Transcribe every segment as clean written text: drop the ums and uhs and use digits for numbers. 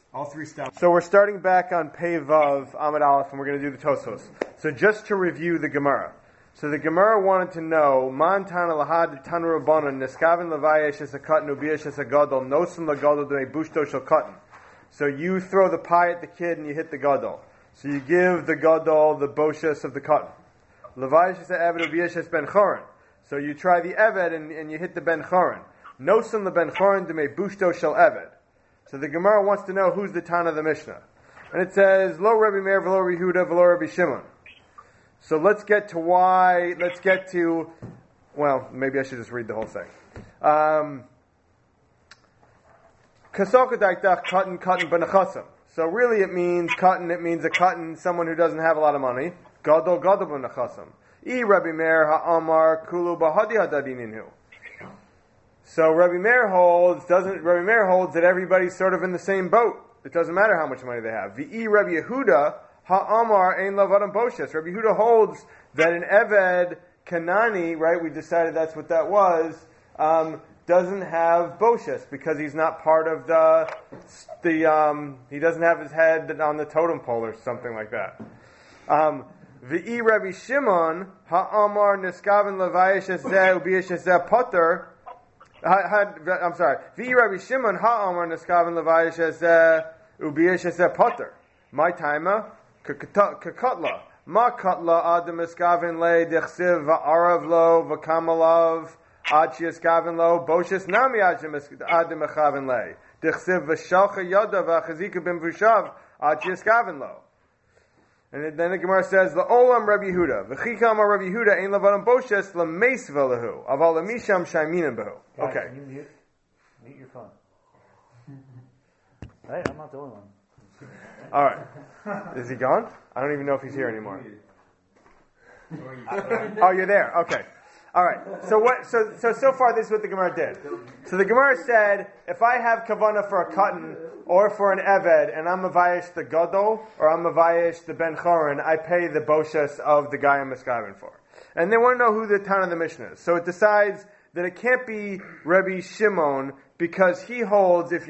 All three steps. So we're starting back on Pei Vav Amud Aleph, and we're going to do the Tosfos. So just to review the Gemara. So the Gemara wanted to know, Man Tana Lahad Tanu Rabbanan Niskaven Levayesh Es HaKatan Ubiyesh Es HaGadol Nosim LaGadol Dmei Bushto Shel Katan. So you throw the pie at the kid and you hit the Gadol. So you give the Gadol the Boshes of the Katan. Levayesh Es HaEved Ubiyesh Es Ben Choron. So you try the Eved and you hit the Ben Choron. Nosim LaBen Choron Dmei Bushto Shel Eved. So the Gemara wants to know who's the Tana of the Mishnah. And it says, Lo Rabbi Meir, V'lo Rabbi Yehuda, V'lo Rabbi Shimon. So let's get to, well, maybe I should just read the whole thing. Kasoko Daiktach, Katan B'nachasam. So really it means a Katan, someone who doesn't have a lot of money. Gadol B'nachasam. I Rabbi Meir ha'amar kulu b'hadi hadadininu. So Rabbi Meir holds that everybody's sort of in the same boat. It doesn't matter how much money they have. V'i Rabbi Yehuda ha'amar ein lavadam boshes. Rabbi Yehuda holds that an Eved Kanani, right? We decided that's what that was. Doesn't have boshes because he's not part of he doesn't have his head on the totem pole or something like that. V'i Rabbi Shimon ha'amar niskaven levayesh ezeh ubiyesh ezeh potter. I'm sorry. V'i Rabbi Shimon ha'amar niskaven levayesh ezeh ubiyesh ezeh potter. My timer kakatla ma katla adam niskaven le dechsiv va'arav lo v'kamalav ad sheskaven lo boshes nami adam mechaven le dechsiv v'shalcha yoda v'achazika bim v'shav ad sheskaven lo. And then the Gemara says, "La'olam Rabbi Yehuda, v'chikam Rabbi Yehuda ein lavadim boshes lameis v'lahu, aval lamisham shaiminim behu." Okay. Can you mute your phone? Right, I'm not the only one. All right. Is he gone? I don't even know if he's here anymore. Oh, you're there. Okay. All right. So far this is what the Gemara did. So the Gemara said, if I have kavanah for a katan or for an eved, and I'm mavayish the gadol or I'm mavayish the ben choron, I pay the boshes of the guy I'm miskaven for. And they want to know who the Tana of the Mishnah is. So it decides that it can't be Rabbi Shimon because he holds this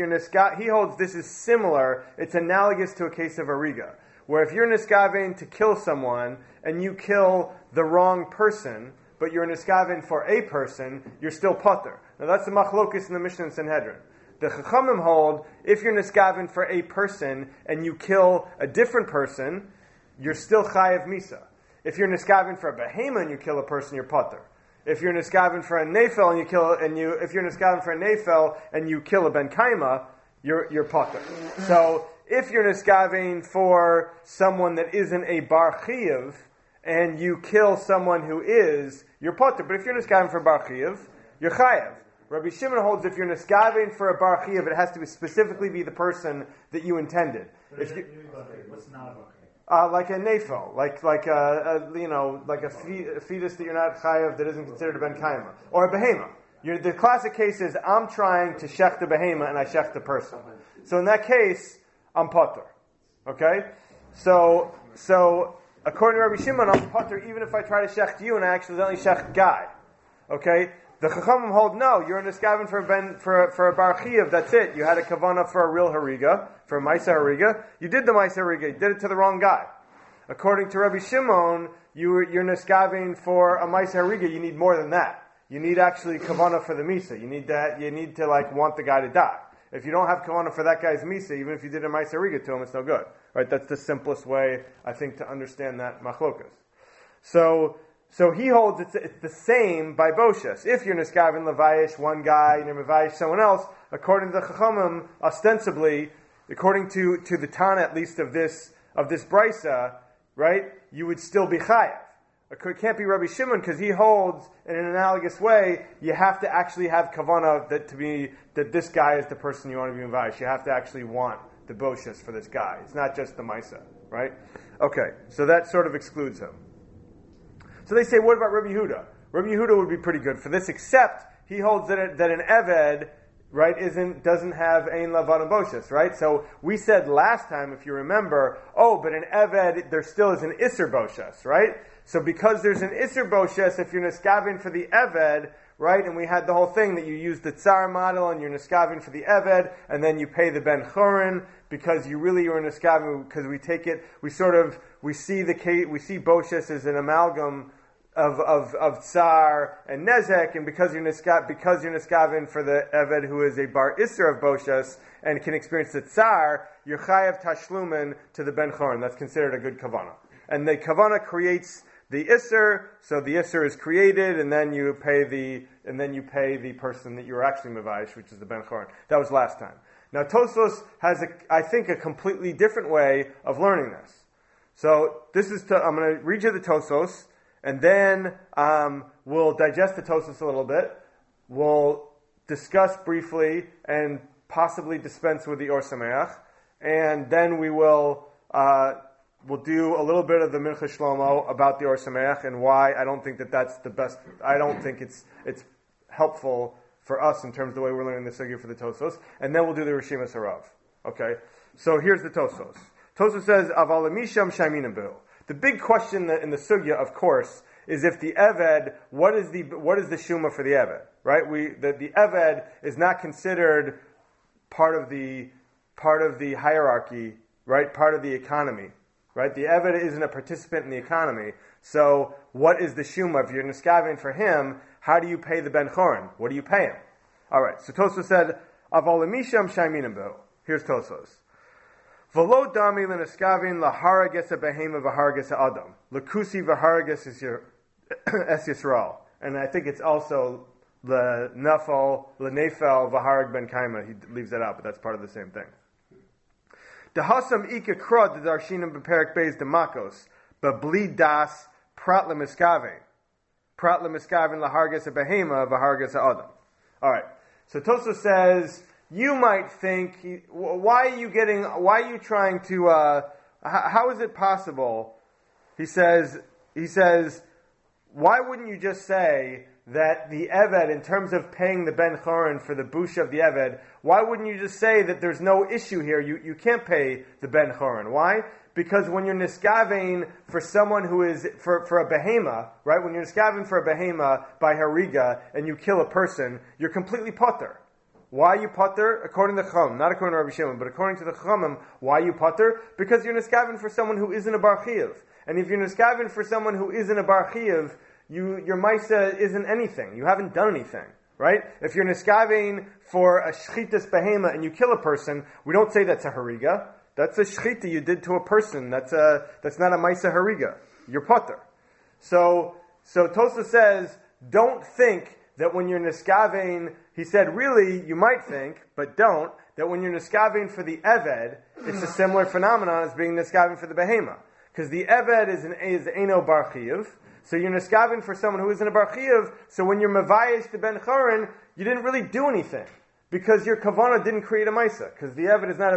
is similar. It's analogous to a case of Ariga, where if you're niskaven to kill someone and you kill the wrong person, but you're niskaven for a person, you're still potter. Now that's the machlokis in the Mishnah and Sanhedrin. The Chachamim hold, if you're niskaven for a person and you kill a different person, you're still chayav misa. If you're niskaven for a behema and you kill a person, you're potter. If you're niskaven for a nefel if you're niskaven for a nefel and you kill a ben kaima, you're potter. So if you're niskaven for someone that isn't a bar chiyuv and you kill someone who is, you're potter. But if you're niskaven for bar chiyuv, you're chayav. Rabbi Shimon holds if you're niskaven for a bar chiyuv, it has to specifically be the person that you intended. What's not a bar like a nefel, like a fetus that you're not chayav that isn't considered a ben kaima, or a behema. The classic case is I'm trying to shech the behema and I shech the person. So in that case, I'm potter. Okay, so according to Rabbi Shimon, I'm potter even if I try to shech you and I accidentally shech guy. Okay. The Chachamim hold, no, you're niskaven for a bar chiyuv, that's it. You had a kavanah for a real hariga, for a maisa hariga. You did the maisa hariga, you did it to the wrong guy. According to Rabbi Shimon, you're niskaven for a maisa hariga, you need more than that. You need actually kavanah for the misa. You need to want the guy to die. If you don't have kavanah for that guy's misa, even if you did a maisa hariga to him, it's no good. Right? That's the simplest way, I think, to understand that machlokas. So he holds it's the same by Boshes. If you're niskaven levayish one guy and you're mevayish someone else, according to the Chachamim, ostensibly, according to the Tana at least of this brisa, right, you would still be chayav. It can't be Rabbi Shimon because he holds in an analogous way. You have to actually have kavanah that this guy is the person you want to be mevayish. You have to actually want the Boshes for this guy. It's not just the Maisa, right? Okay, so that sort of excludes him. So they say, what about Rabbi Yehuda? Rabbi Yehuda would be pretty good for this, except he holds that an Eved, right, doesn't have Ein Lavadim Boshes, right? So we said last time, if you remember, but an Eved, there still is an Isser Boshes, right? So because there's an Isser Boshes, if you're niskaven for the Eved, right? And we had the whole thing that you use the tsar model and you're niskavin for the eved, and then you pay the ben chorin because you really are niskavin because we take it, we see boshes as an amalgam of tsar and nezek, and because you're niskavin for the eved who is a bar isser of boshes and can experience the tsar, you're chayav tashlumen to the ben chorin. That's considered a good kavana, and the kavana creates the isser, so the isser is created, and then you pay the person that you're actually mevayish, which is the ben chorin. That was last time. Now Tosfos has I think a completely different way of learning this. So I'm going to read you the Tosfos, and then we'll digest the Tosfos a little bit. We'll discuss briefly and possibly dispense with the Or Sameach, and then we will. We'll do a little bit of the Mincha Shlomo about the Or Sameach and why I don't think that's the best. I don't think it's helpful for us in terms of the way we're learning the sugya for the Tosfos. And then we'll do the Rishimas Harav. Okay? So here's the Tosfos. Tosfos says, Aval Misham Shaminim Behu. The big question in the sugya, of course, is if the Eved, what is the Shuma for the Eved? Right? The Eved is not considered part of the hierarchy, right? Part of the economy. Right? The Eved isn't a participant in the economy. So what is the Shuma? If you're niskavin for him, how do you pay the Ben Chorin? What do you pay him? Alright, so Tosfos said, Aval Misham Shaminim Behu. Here's Tosfos. V'lo dami l'niskavin l'harages behema v'harages adam. L'kusi v'harages es Yisrael. And I think it's also l'nafal, l'nefel v'harag ben kaima. He leaves that out, but that's part of the same thing. The Hasam Ika Krod, the Darshinim Beperik Beis Demakos, but Bli Das Prat Lemiskaven. Prat Lemiskaven Lahargas a Behema, Vahargas a Adam. Alright. So Tosfos says, you might think, why are you trying to, how is it possible? He says, why wouldn't you just say that the Eved, in terms of paying the Ben Chorin for the Busha of the Eved, why wouldn't you just say that there's no issue here? You can't pay the Ben Chorin. Why? Because when you're niskavein for someone who is, for a behema, right? When you're niskavein for a behema by hariga and you kill a person, you're completely potter. Why are you potter? According to the Chum, not according to Rabbi Shimon, but according to the Chumim, why are you potter? Because you're niskavein for someone who isn't a bar chiyuv. And if you're niskavein for someone who isn't a bar chiyuv, your maisa isn't anything. You haven't done anything, right? If you're niskavein for a shchitas behema and you kill a person, we don't say that's a hariga. That's a shchita you did to a person. That's not a maisa hariga. You're potter. So Tosfos says, don't think that when you're niskavein, he said, really, you might think, but don't, that when you're niskavein for the eved, it's a similar phenomenon as being niskavein for the behema. Because the eved is eno bar chiyuv. So you're niskavin for someone who isn't a bar chiyuv. So when you're mevayish to ben chorin, you didn't really do anything because your kavana didn't create a maisa. Because the eved is not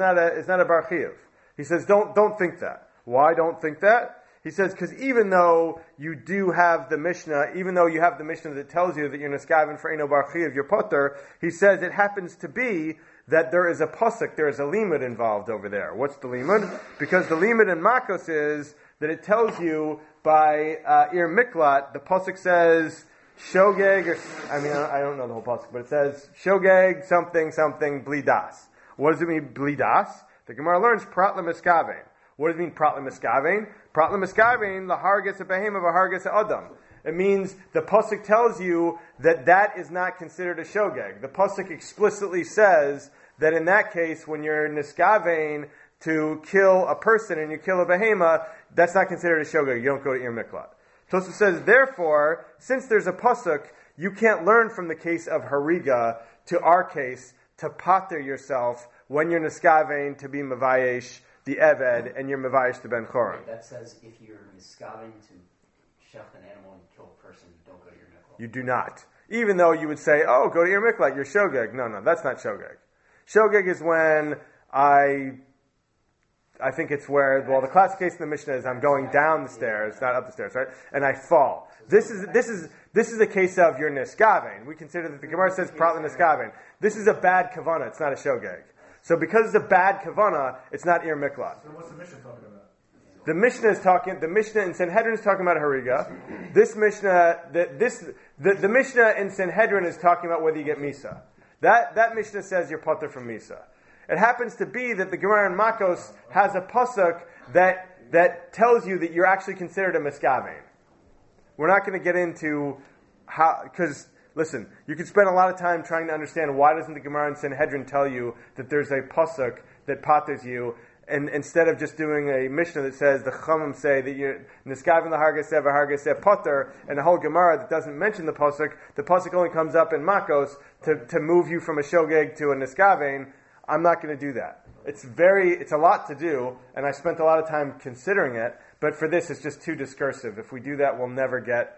a bar chiyuv. He says, don't think that. Why don't think that? He says, because even though you do have the Mishnah, even though you have the Mishnah that tells you that you're niskavin for eno bar chiyuv, you're potter. He says it happens to be that there is a pasuk, there is a limud involved over there. What's the limud? Because the limud in Makos is that it tells you by Ir Miklat, the pasuk says shogeg, I don't know the whole pasuk, but it says shogeg something blidas. What does it mean blidas? The Gemara learns prat lemiskavein. What does it mean prat lemiskavein? Prat lemiskavein laharges a behema v'harges a adam. It means the pasuk tells you that is not considered a shogeg. The pasuk explicitly says that in that case, when you're niskavein to kill a person and you kill a behema, that's not considered a shogeg. You don't go to Ir Miklat. Tosfos says, therefore, since there's a pasuk, you can't learn from the case of hariga to our case to pater yourself when you're niskavein to be mevayesh the eved and you're mevayesh the ben chorin. That says if you're niskavein to shecht an animal and kill a person, don't go to Ir Miklat. You do not. Even though you would say, oh, go to Ir Miklat, you're shogeg. No, that's not shogeg. Shogeg is when I think it's where, the classic case in the Mishnah is I'm going down the stairs, not up the stairs, right? And I fall. This is a case of you're niskavein. We consider that the Gemara says prat niskavein. This is a bad kavana. It's not a shogeg. So because it's a bad kavana, it's not Ir Miklat. So what's the Mishnah talking about? The Mishnah in Sanhedrin is talking about Hariga. This Mishnah, the Mishnah in Sanhedrin is talking about whether you get Misa. That Mishnah says you're potter from Misa. It happens to be that the Gemara in Makos has a pasuk that tells you that you're actually considered a miskavein. We're not going to get into how, because listen, you could spend a lot of time trying to understand why doesn't the Gemara in Sanhedrin tell you that there's a pasuk that patters you, and instead of just doing a Mishnah that says the Chachamim say that you're niskaven lahargaseh v'hargaseh potter, and the whole Gemara that doesn't mention the pasuk only comes up in Makos to move you from a shogeg to a niskavein. I'm not going to do that. It's a lot to do, and I spent a lot of time considering it. But for this, it's just too discursive. If we do that, we'll never get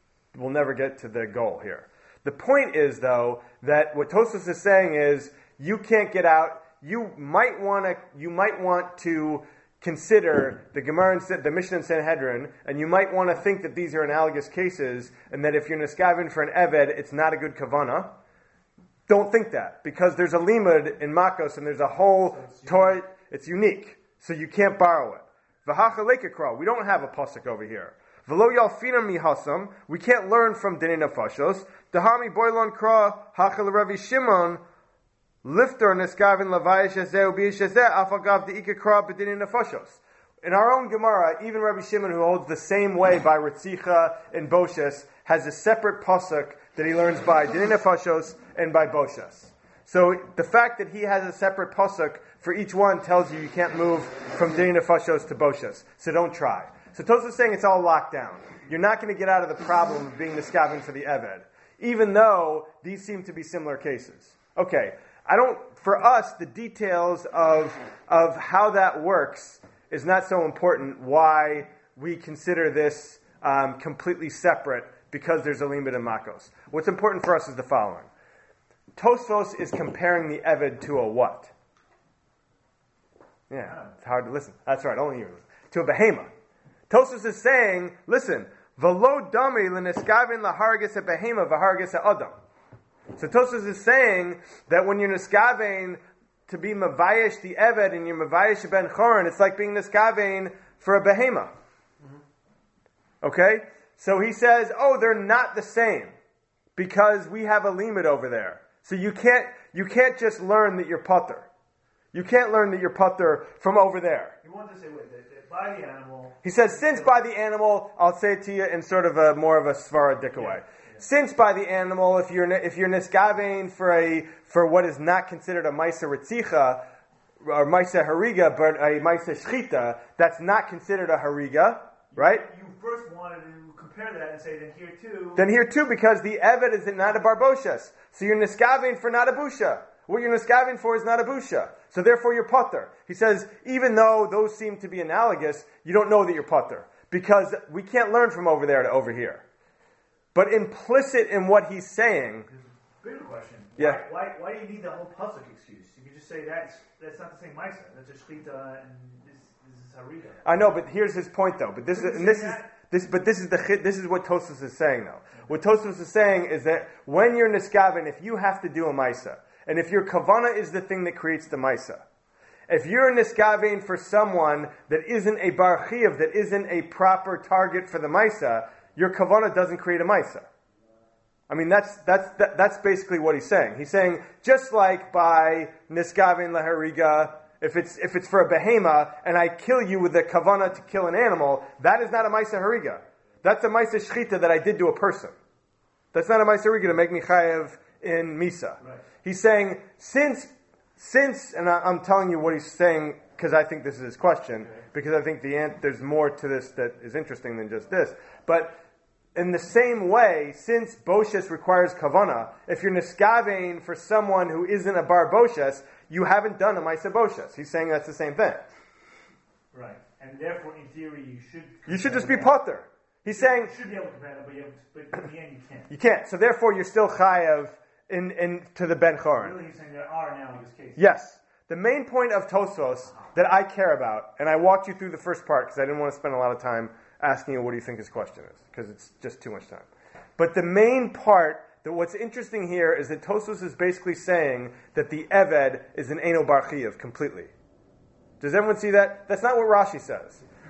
to the goal here. The point is, though, that what Tosfos is saying is you can't get out. You might want to consider the Gemara, the Mishnah and Sanhedrin, and you might want to think that these are analogous cases, and that if you're niskaven for an eved, it's not a good kavana. Don't think that, because there's a limud in Makos and there's a whole Torah. It's unique, so you can't borrow it. V'hacha lekekra. We don't have a pasuk over here. V'lo yalfina mihasam. We can't learn from dinei nefashos. Dahami boilon kra hacha l'Ravi Shimon lifter niskaven lavayish hazeh ubiyish hazeh afagav de'ika kra b'dinei nefashos. In our own Gemara, even Rabbi Shimon, who holds the same way by Ritzicha and Boshes, has a separate pasuk that he learns by dinei nefashos and by Boshes. So the fact that he has a separate pasuk for each one tells you can't move from dinei nefashos to Boshes. So don't try. So Tosfos is saying it's all locked down. You're not going to get out of the problem of being niskaven for the eved, even though these seem to be similar cases. Okay, for us, the details of how that works is not so important. Why we consider this completely separate, because there's a limit in Makos. What's important for us is the following. Tosfos is comparing the Eved to a what? Yeah, it's hard to listen. That's right, only you. To a behema. Tosfos is saying, listen, v'lo dami l'niskaven lahargis a behema v'hargis a adam. So Tosfos is saying that when you're niskaven to be mavayish the Eved and you're mavayish ben choron, it's like being niskaven for a behema. Okay? So he says, they're not the same, because we have a limit over there. So you can't just learn that you're putter. You can't learn that you're putter from over there. You want to say, that by the animal. He says, since by the animal, I'll say it to you in sort of more of a Svaradic way. Yeah. Since by the animal, if you're niskavein for what is not considered a Maisa Ritzicha or Maisa Hariga, but a Maisa Shchita, that's not considered a Hariga, right? You first wanted to compare that and say, then here too, because the Eved is not a Barboshes. So you're niskavein for not a Busha. What you're niskavein for is not a Busha. So therefore you're putter. He says, even though those seem to be analogous, you don't know that you're putter, because we can't learn from over there to over here. But implicit in what he's saying... Bigger question. Yeah. Why do you need the whole pasuk excuse? You can just say that's not the same Maisa. That's a Shchita and this is Hariga. I know, but here's his point though. But this is what Tosfos is saying though. What Tosfos is saying is that when you're niskaven, if you have to do a Maisa, and if your kavana is the thing that creates the Maisa, if you're niskaven for someone that isn't a bar chiyuv, that isn't a proper target for the Maisa, your kavana doesn't create a Maisa. I mean, that's basically what he's saying. He's saying, just like by niskaven lahariga, if it's for a behema, and I kill you with the kavana to kill an animal, that is not a Maisa hariga. That's a Maisa shchita that I did to a person. That's not a Maisa hariga to make me chayev in Misa. Right. He's saying, since, and I'm telling you what he's saying because I think this is his question, because I think there's more to this that is interesting than just this. But in the same way, since Boshes requires kavana, if you're niskavein for someone who isn't a bar Boshes, you haven't done a Maisa Boshes. He's saying that's the same thing. Right. And therefore, in theory, you should just be potter. He's saying... You should be able to compare them, but in the end you can't. You can't. So therefore, you're still chayav to the Ben Choron. Really, he's saying there are analogous cases. Yes. The main point of Tosfos that I care about, and I walked you through the first part because I didn't want to spend a lot of time asking you what do you think his question is, because it's just too much time. But the main part, that what's interesting here is that Tosfos is basically saying that the Eved is an Eino Bar Chiyuv completely. Does everyone see that? That's not what Rashi says.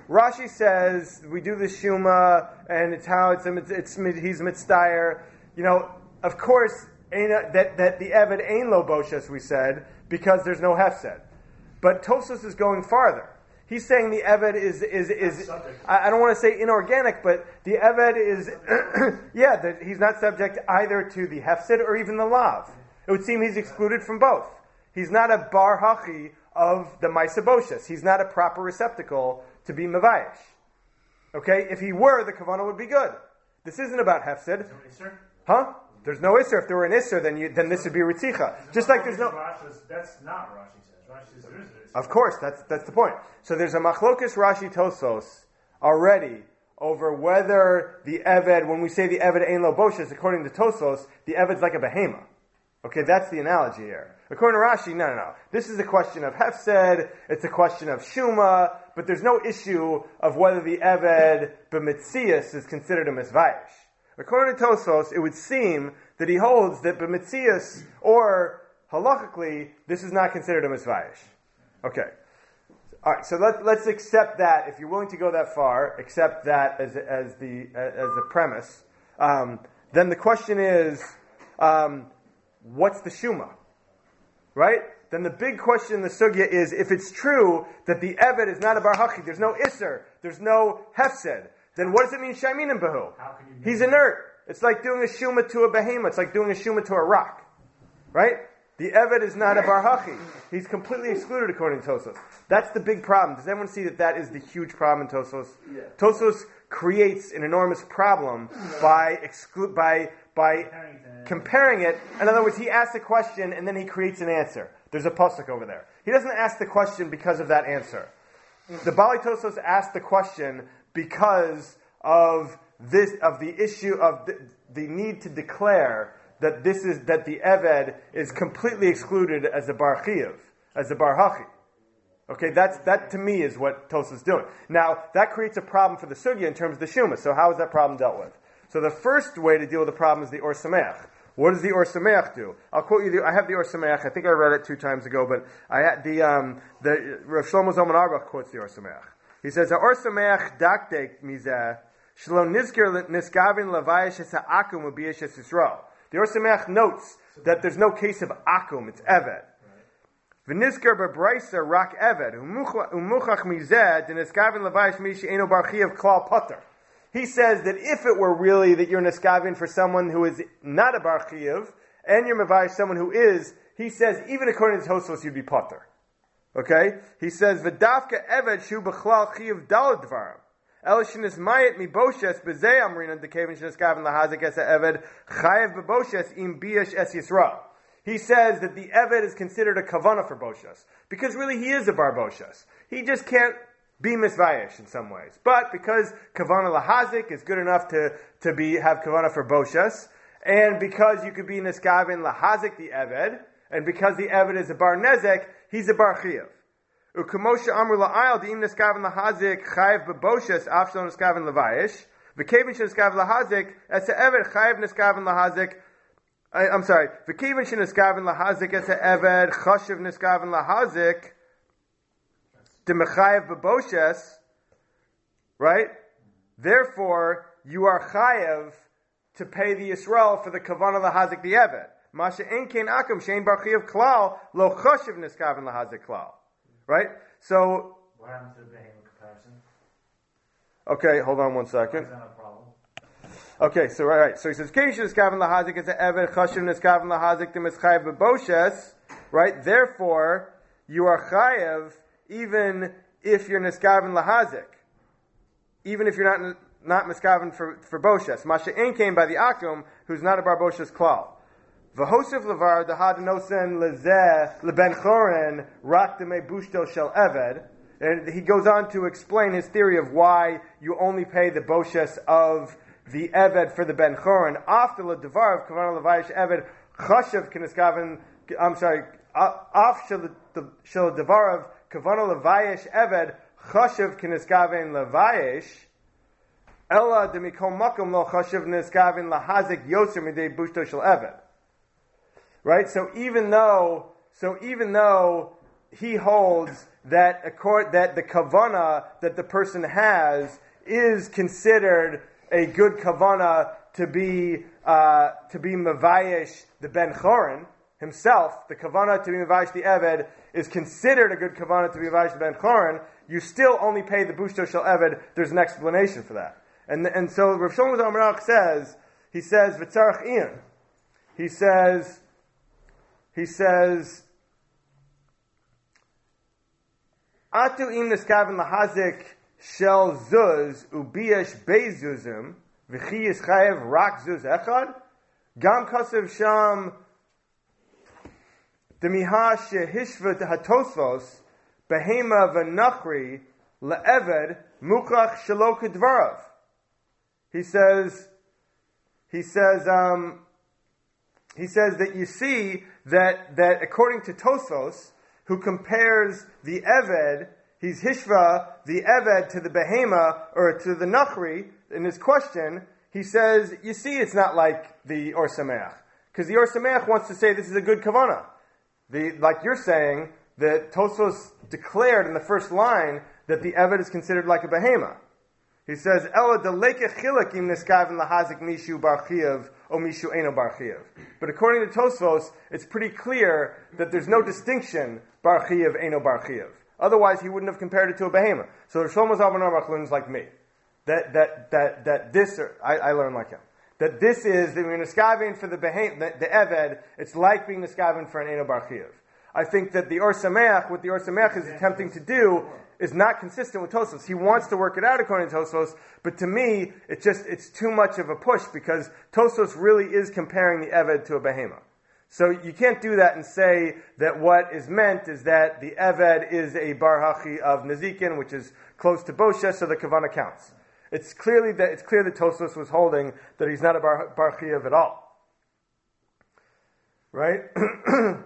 Rashi says we do the Shuma, and it's how he's mitzdayer. Of course, that the Eved ain't lo boshes, we said, because there's no hefsed. But Tosfos is going farther. He's saying the Eved is I don't want to say inorganic, but the Eved is, that he's not subject either to the hefsed or even the lav. It would seem he's excluded from both. He's not a bar hachi of the Maisa Boshes. He's not a proper receptacle to be Mavayish. Okay? If he were, the Kavanah would be good. This isn't about hefsed. Huh? There's no Isser. If there were an Isser, then this would be Ritzicha. Just like there's no... That's not what Rashi says. Rashi says there is an Isser. Of course, that's the point. So there's a Machlokes Rashi Tosos already over whether the Eved, when we say the Eved Ein Lo Boshes, according to Tosos, the Eved's like a behema. Okay, that's the analogy here. According to Rashi, no. This is a question of Hefsed, it's a question of Shuma, but there's no issue of whether the Eved b'mitzias is considered a Mizvayish. According to Tosos, it would seem that he holds that b'mitzias, or halachically, this is not considered a Mizvayish. Okay. Alright, so let's accept that, if you're willing to go that far, accept that as the premise. Then the question is, what's the Shuma? Right? Then the big question in the Sugya is, if it's true that the Eved is not a Bar Hachi, there's no Isser, there's no Hefsed, then what does it mean Shaminim Bahu? He's inert. It's like doing a Shuma to a Behemoth. It's like doing a Shuma to a rock. Right? The Eved is not a Bar Hachi. He's completely excluded according to Tosos. That's the big problem. Does everyone see that is the huge problem in Tosos? Yeah. Tosos creates an enormous problem by comparing it. In other words, he asks a question and then he creates an answer. There's a pasuk over there. He doesn't ask the question because of that answer. The Bali Tosos asked the question because of the issue of the need to declare that the Eved is completely excluded as a Bar Chiyuv, as a Bar Hachi. Okay, that to me is what Tosos is doing. Now, that creates a problem for the Sugya in terms of the Shuma. So how is that problem dealt with? So the first way to deal with the problem is the Or Sameach. What does the Or Sameach do? I'll quote you. I have the Or Sameach. I think I read it 2 times ago, but I had the Rav Shlomo Zalman Auerbach quotes the Or Sameach. He says, "Or Sameach daktek mizeh shelo nizker niskavin lavayish es ha'akum u'biyish es Yisrael." The Or Sameach notes that there's no case of akum; it's Eved. V'nizker bebraisa rak Eved umuchach mizeh deniskavin lavayish mishi eno bar chiyuv klal potter. He says that if it were really that you're niskavin for someone who is not a bar chiyuv, and you're mevayish someone who is, he says even according to Tosos you'd be potter. Okay? He says v'dafka Eved shu b'chlal chiyuv dalad dvarim. Elishinis mayet mi boshes bezei amrina dekevin sheniskavin lahazik es Eved chayev b'boshes im biyash es Yisrael. He says that the Eved is considered a kavanah for boshes because really he is a bar boshes. He just can't be misvayish in some ways. But because kavanah lahazik is good enough to have kavanah for boshes, and because you could be niskavin lahazik the Eved, and because the Eved is a bar nezek, he's a bar chiyuv. U'kamosha amru la'ayal di'im niskavin lahazik chayev b'boshes af shelo niskavin lavayish v'kevin sheniskavin lahazik es Eved chayev niskavin lahazik. I'm sorry. V'kevin sheniskavin lahazik es Eved chashiv niskavin lahazik. Demechayev b'boshes, right? Therefore, you are chayev to pay the Yisrael for the kavanah lahazik the Eved. Masha ein kein akum shein bar chiyuv klal lo chashiv niskavin lahazik klal. Right? So. What happened to the behemoth comparison? Okay, hold on one second. Is that a problem? Okay, so right. So he says, "Kein niskavin lahazik es Eved chashiv niskavin lahazik demechayev b'boshes." Right? Therefore, you are chayev even if you're niskavin lahazik, even if you're not niskavin for boshes. Masha ein came by the akum, who's not a bar boshes klal. V'hosef levar dahad nosen lezeh leben choren rak demei bushto shel Eved, and he goes on to explain his theory of why you only pay the boshes of the Eved for the ben choren after the devar of kavanah levayish Eved chashav keniskavin. I'm sorry, af shel devar of kavanah levayish Eved chashav keniskavin levayish ella demikom makom lo chashav niskavin lahazik yoser midei bushto shel Eved. Right? So even though he holds that that the kavana that the person has is considered a good kavana to be mavayish the ben chorin himself. The kavana to be mavayish the eved is considered a good kavana to be mavayish the ben chorin. You still only pay the bushto shel eved. There's an explanation for that, and so Rav Shlomo Zalman Aruch says v'tzarach ian. He says. Atu im neskaven lahazik shel zuz ubiyesh bezuzim v'chi yischayev rak zuz echad gam kasev sham demiha shehishva hatosvos behema v'nachri le'eved mukrach shelo kedvarav. He says that you see that according to Tosfos, who compares the Eved, he's Hishva, the Eved to the Behema, or to the Nachri, in his question, he says, you see it's not like the Or Sameach. Because the Or Sameach wants to say this is a good Kavanah. Like you're saying, that Tosfos declared in the first line that the Eved is considered like a Behema. He says, Ela deleke chilek im neskaven lahazik mishu bar chiyuv o mishu eno bar chiyuv. But according to Tosfos, it's pretty clear that there's no distinction bar chiyuv eno bar chiyuv. Otherwise, he wouldn't have compared it to a behemoth. So Shlomo Zalman Aruch learns like me. That this, I learn like him. That this is, that when you're neskaven for the eved, it's like being neskaven for an eno bar chiyuv. I think that the Or Sameach, what the Or Sameach is attempting to do, is not consistent with Tosfos. He wants to work it out according to Tosfos, but to me, it's too much of a push because Tosfos really is comparing the Eved to a Behema. So you can't do that and say that what is meant is that the Eved is a Bar Hachi of Nezikin, which is close to Boshe, so the Kavanah counts. It's clear that Tosfos was holding that he's not a Bar Hachi of at all. Right? I don't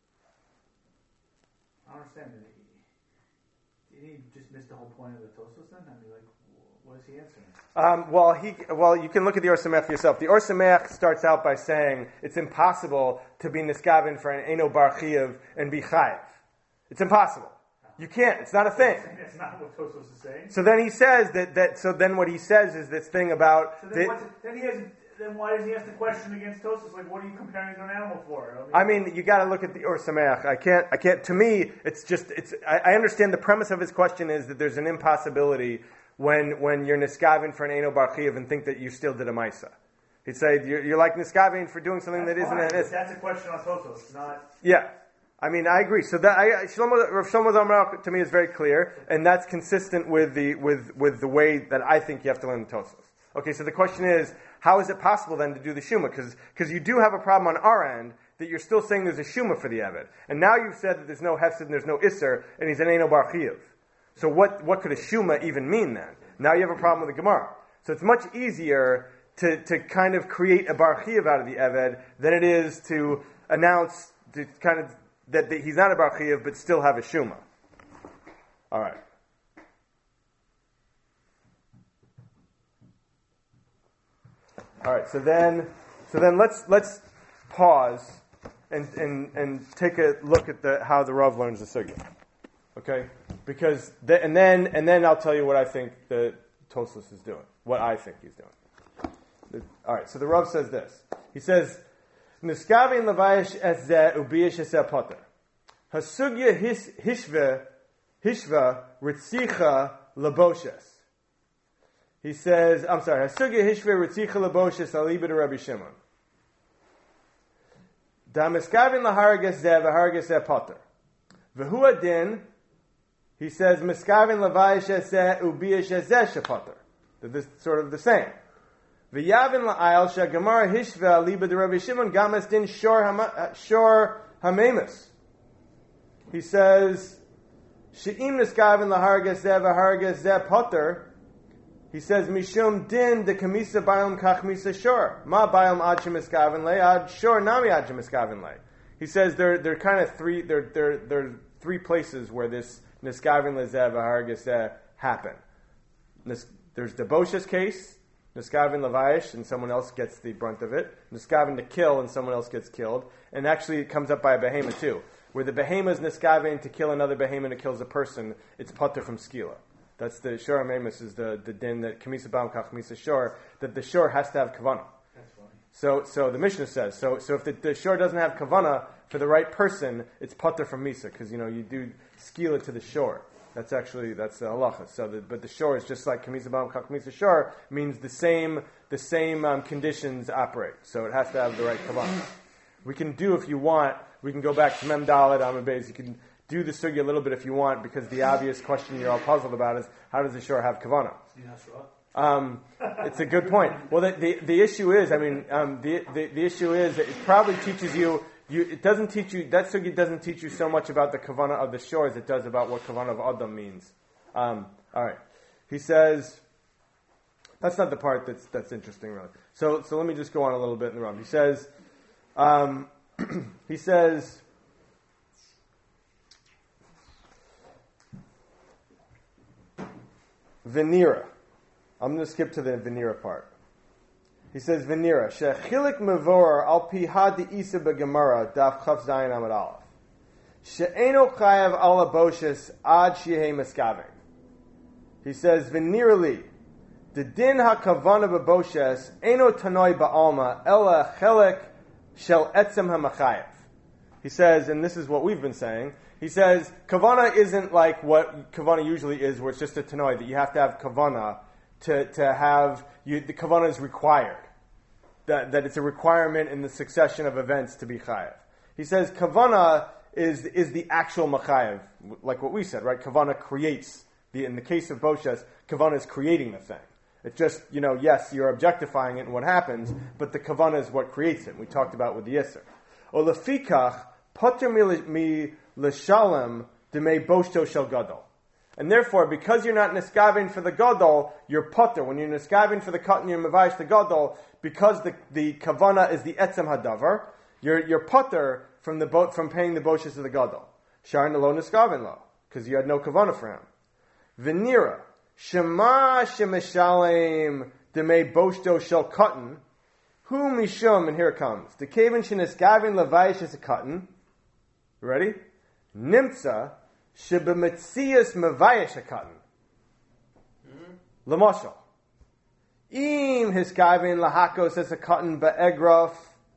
understand. Did he just miss the whole point of the Tosfos then? I mean, like, what is he answering? Well, you can look at the Or Sameach for yourself. The Or Sameach starts out by saying it's impossible to be niskaven for an Eno Bar Chiyuv and be chayiv. It's impossible. You can't. It's not a thing. That's not what Tosfos is saying. So then he says that. So then what he says is this thing about. So then why does he ask the question against Tosfos? Like, what are you comparing to an animal for? I mean, you got to look at the Or Sameach. I can't. To me, I understand the premise of his question is that there's an impossibility when you're niskaven for an Eno Bar Chiyuv and think that you still did a Maisa. He'd say you're like niskaven for doing something that isn't. That's a question on Tosfos, not. Yeah. I mean, I agree. So that Rav Shlomo Zalman Aruch to me is very clear, and that's consistent with the way that I think you have to learn the Tosfos. Okay, so the question is, how is it possible then to do the Shuma? Because you do have a problem on our end that you're still saying there's a Shuma for the Eved. And now you've said that there's no Hefsid and there's no Isser, and he's an Eno Bar Chiyuv. So what could a Shuma even mean then? Now you have a problem with the Gemara. So it's much easier to kind of create a Bar Chiyuv out of the Eved than it is to announce to kind of that he's not a Bar Chiyuv but still have a Shuma. All right. All right, so then let's pause and take a look at how the Rav learns the sugya, okay? Because and then I'll tell you what I think the Tosfos is doing, what I think he's doing. All right, so the Rav says this. He says, "Niskavin levayish et zeh ubiyish eseh poter hasugya hishva ritzicha leboshes." He says, I'm sorry, Hasugya Hishve Ritzicha Leboshes Aliba to Rabbi Shimon. Da Miskavin Laharages Zeh V'Harages Zeh Potter. V'hu Adin, he says, Miskavin Levayish Zeh Ubiyish Zeh Shepotter. This is sort of the same. V'yavin La'ayel Shagamar Hishve Aliba to Rabbi Shimon Gamas Din Shor Hamemus. He says, She'im Miskavin Laharages Zeh V'Harages Zeh Potter. He says, Mishum din de kamisa bayom kach misa shor. Ma bayom ad shemiskaven le, ad shor nami ad shemiskaven le. He says there are kind of three places where this niskaven lezeh v'hargeseh happen. There's the Boshes case, niskaven levayish, and someone else gets the brunt of it. Niskaven to kill, and someone else gets killed. And actually it comes up by a behema too. where the behema is niskaven to kill another behema that kills a person, it's pater from skila. That's the shor amemus is the din that kamisa bam kach misa shor, that the shor has to have kavana. That's funny. So the Mishnah says, so if the shor doesn't have kavana for the right person, it's pater from misa, because you do skila to the shor. That's the halacha. But the shor is just like kamisa bam kach misa shor, means the same conditions operate. So it has to have the right kavana. We can do, if you want, we can go back to Mem Dalet Amud Beis. You can do the sugya a little bit if you want, because the obvious question you're all puzzled about is, how does the shor have kavana? It's a good point. Well, the issue is, the issue is that it probably teaches you. It doesn't teach you, that sugya doesn't teach you so much about the kavana of the shor as it does about what kavana of Adam means. All right. He says, that's not the part that's interesting, really. So let me just go on a little bit in the Ram. He says, Venira. I'm going to skip to the Venira part. He says, Venira, shechilik mevor al pi hadi isa begemara daf chaf zayin amad aleph. She'eno chayav ala boshes ad shehei miskaving. He says, Venira li, the din hakavana beboshes eno tanoi ba'alma ela chelik shel etzem hamachayev. He says, and this is what we've been saying, he says, kavana isn't like what kavana usually is, where it's just a tanoi, that you have to have kavana to have, the kavana is required. That it's a requirement in the succession of events to be chayev. He says, kavana is the actual machayev, like what we said, right? Kavana creates, in the case of boshes, kavana is creating the thing. It's just, yes, you're objectifying it and what happens, but the kavana is what creates it. We talked about with the Yisr. O lefikach, poter mi l'shalem demei boshto shel gadol. And therefore, because you're not niskavin for the gadol, you're poter. When you're niskavin for the katan, you're mevayish the gadol, because the kavana is the etzem hadavar, you're poter from paying the boshes of the gadol. Sharon lo niskavin lo, because you had no kavana for him. Venira, shema shemeshalem demei boshto shel katan, hu mishum, and here it comes. The kavin sheniskavin levayish is a katan. Ready? Nimtza shebemetzias mevayish a katan. L'mashal. Im hiskavin lahakos as a katan ba'agrof,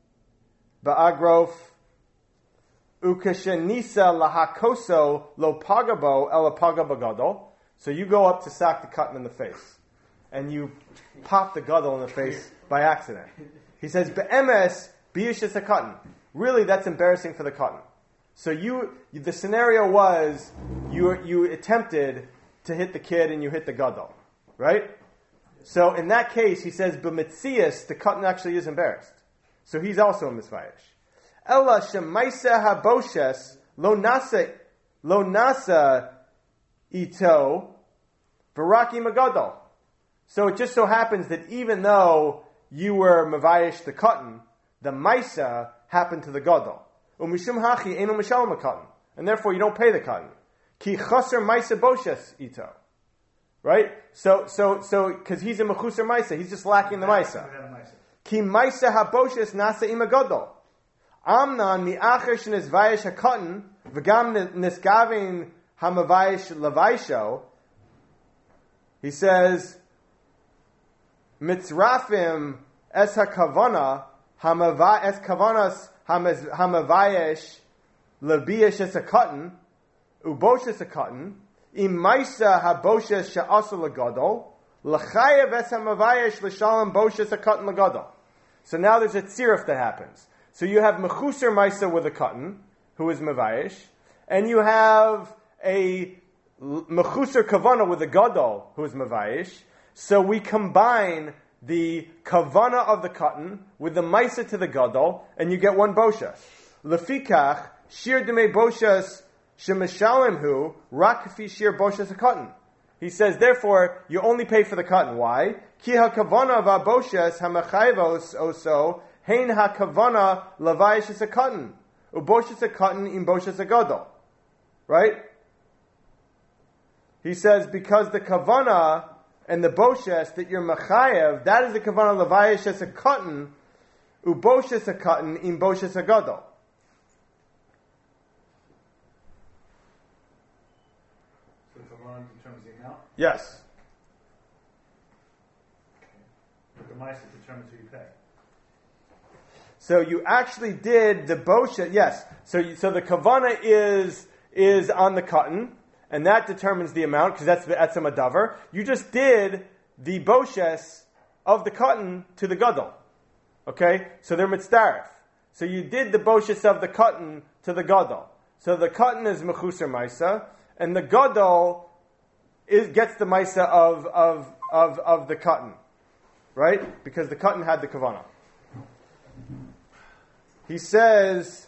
ukashenisa lahakoso lo pagabo ela pagabagadol. So you go up to sack the katan in the face, and you pop the gadol in the face by accident. He says, be'emes biyish is a katan. Really, that's embarrassing for the katan. So the scenario was, you attempted to hit the kid and you hit the gadol, right? So in that case, he says, b'metzias, the katan actually is embarrassed. So he's also a misvayish. Ella shemaisa haboshes lo nasa ito baraki magadol. So it just so happens that even though you were mavayish the katan, the maisa happened to the gadol. Umishum hachi eno mishalom katan, and therefore you don't pay the katan. Ki chaser maisa boshes ito. Right? So, because he's a mechuser maisa, he's just lacking the maisa. Ki maisa haboshes nasa imagadol. Amnan mi'acher shenizvayish hakatan v'gam nisgavin hamavayish lavaisho. He says, mitzrafim es hakavana es kavanas hamavayish lebiyish es hakatan uboshes hakatan imaisa haboshes she'asa lagadol l'chayev es hamavayish l'shalom boshes hakatan lagadol. So now there's a tziruf that happens. So you have mechuser maisa with a katan, who is mevayish, and you have a mechuser kavana with a gadol, who is mevayish. So we combine the kavana of the katan with the maisa to the gadol, and you get one boshas. Lefikach shir demei boshas shemeshalim hu rak kafi shir boshas a katan. He says, therefore, you only pay for the katan. Why? Ki ha kavana v'boshas hamachayvos oso hein ha-kavana lavayish is a katan. Uboshes a katan im boshes a gadol. Right? He says, because the kavana and the boshes that you're machayev, that is the kavana lavayish is a katan, uboshes a katan im boshes a gadol. So the Kavana determines the amount? Yes. But the Maisa determines who you pay. So you actually did the boshes, yes. So the kavana is on the cotton, and that determines the amount, because that's a madavar. You just did the boshes of the cotton to the gadol. Okay? So they're mitzdaref. So you did the boshes of the cotton to the gadol. So the cotton is mechusar maisa, and the gadol gets the maisa of the cotton. Right? Because the cotton had the kavana. He says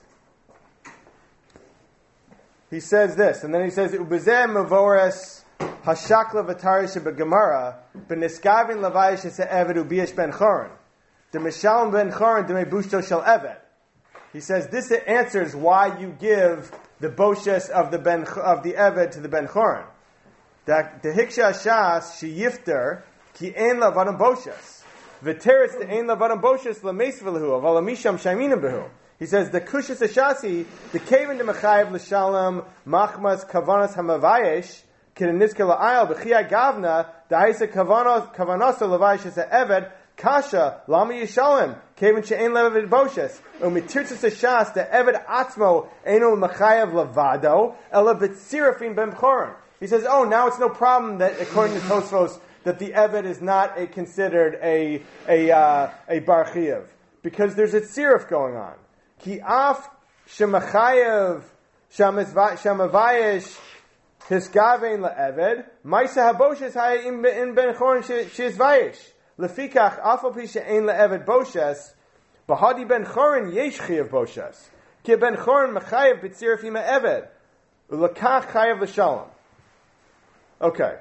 this, and then he says, "Ubezeh mavores hashakla v'tarish begemara b'niskavin lavayish eved ubiyesh ben choron demishalom ben choron demebushto shel eved." He says this answers why you give the boshes of the eved to the ben choron. The hiksha shas she yifter ki ein lavadim boshes. V'teretz the ein lavadim boshes lameis v'lehu aval amisham shayminim behu. He says the kushas ashasi the kaven de mechayev l'shalom machmas kavanas hamavayesh k'nizke la'ayel b'chiyah gavna da'isa kavanas lavayesh es eved kasha lama yishalom kaven she'ein levavid boshes u'mitirtzas ashas the eved atzmo einu mechayev lavado ela b'tzirafin ben b'choron. He says, oh, now it's no problem that according to Tosfos that the eved is not considered a bar chiyuv, because there's a tziruf going on. Ki af shemachayev shamavayesh hiskavein laeved ma'isa haboshes hayim in ben choron shizvayesh lefikach afal pi she'ein laeved boshes bahadi ben choron yesh chiyuv boshes ki ben choron mechayev b'tziruf ima eved ulakach chayev l'shalom. Okay.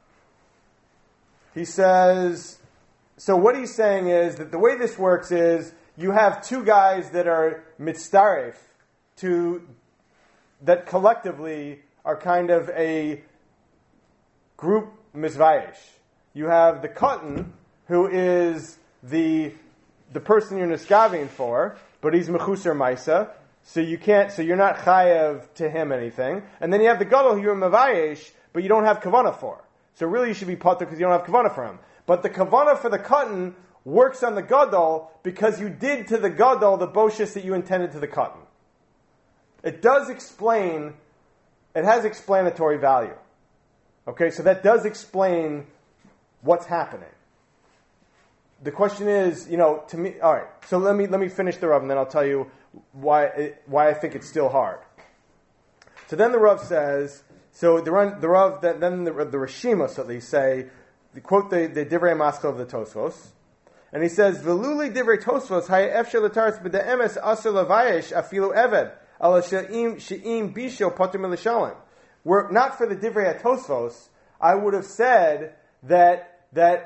He says, so what he's saying is that the way this works is you have two guys that are mitzdaref that collectively are kind of a group mizvayesh. You have the cotton, who is the person you're niskaving for, but he's mechusar maisa, so you're not chayev to him anything. And then you have the gadol who you're mavayesh, but you don't have kavana for. So really you should be patur because you don't have kavana for him. But the kavana for the cotton works on the gadol because you did to the gadol the boshes that you intended to the cotton. It does explain, it has explanatory value. Okay, so that does explain what's happening. The question is, to me, alright, so let me finish the Rav and then I'll tell you why I think it's still hard. So then the Rav says, so the Rav, then the Rishimos at least say, they quote the Divrei Maschil of the Tosfos, and he says, "Veluli Divrei Tosfos haya efshar l'taris b'de'emes asur lavayesh afilu eved ala she'im bisho poter milishalim." Were not for the Divrei Tosfos, I would have said that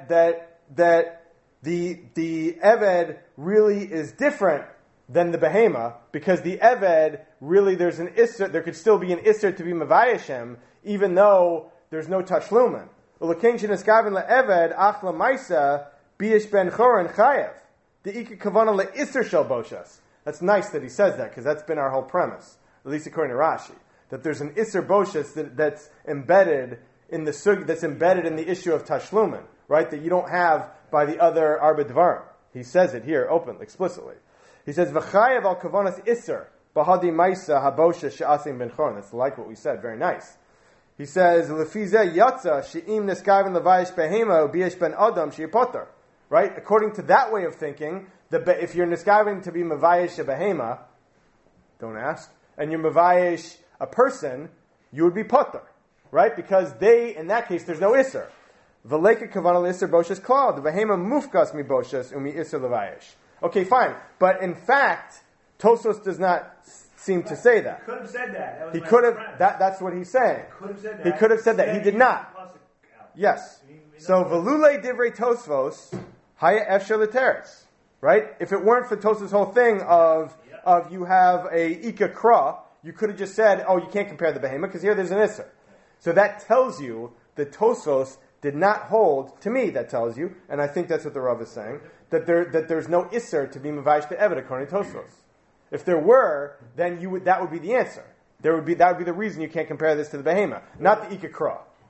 the eved really is different than the behema, because the eved, really there's an isser, there could still be an isser to be mavayashem, even though there's no tashlumen. Ulekein sheneskaven le'eved, ach la'maisa, biyish ben choron chayev. The ikka kavana le'isser shel boshas. That's nice that he says that, because that's been our whole premise, at least according to Rashi, that there's an isser boshas that's embedded in the sug, that's embedded in the issue of tashlumen, right, that you don't have by the other arba dvarim. He says it here openly, explicitly. He says, "V'chayev al kavanas iser bahadi maisa habosha she'asim ben choron." That's like what we said. Very nice. He says, "Lefizeh yatza she'im neskaven levayish behema u'biyesh ben adam she'yipoter." Right? According to that way of thinking, if you're neskaven to be mevayish a behema, don't ask, and you're mevayish a person, you would be poter, right? Because in that case, there's no iser. V'leika kavana iser boshes klal. The behema mufkas mi boshes umi iser levayish. Okay, fine. But in fact, Tosfos does not seem to say that. He could have said that. He could have. That's what he's saying. He could have said that. He did not. Yes. So velule divrei Tosfos haya efshar l'teretz. Right? If it weren't for Tosfos' whole thing of you have a ika kra, you could have just said, oh, you can't compare the behema because here there's an isser. So that tells you that Tosfos did not hold. To me, that tells you, and I think that's what the Rav is saying, that there's no isser to be mavayish to eved according to Tosfos. If there were, then that would be the answer. That would be the reason you can't compare this to the behema, not the ikakra.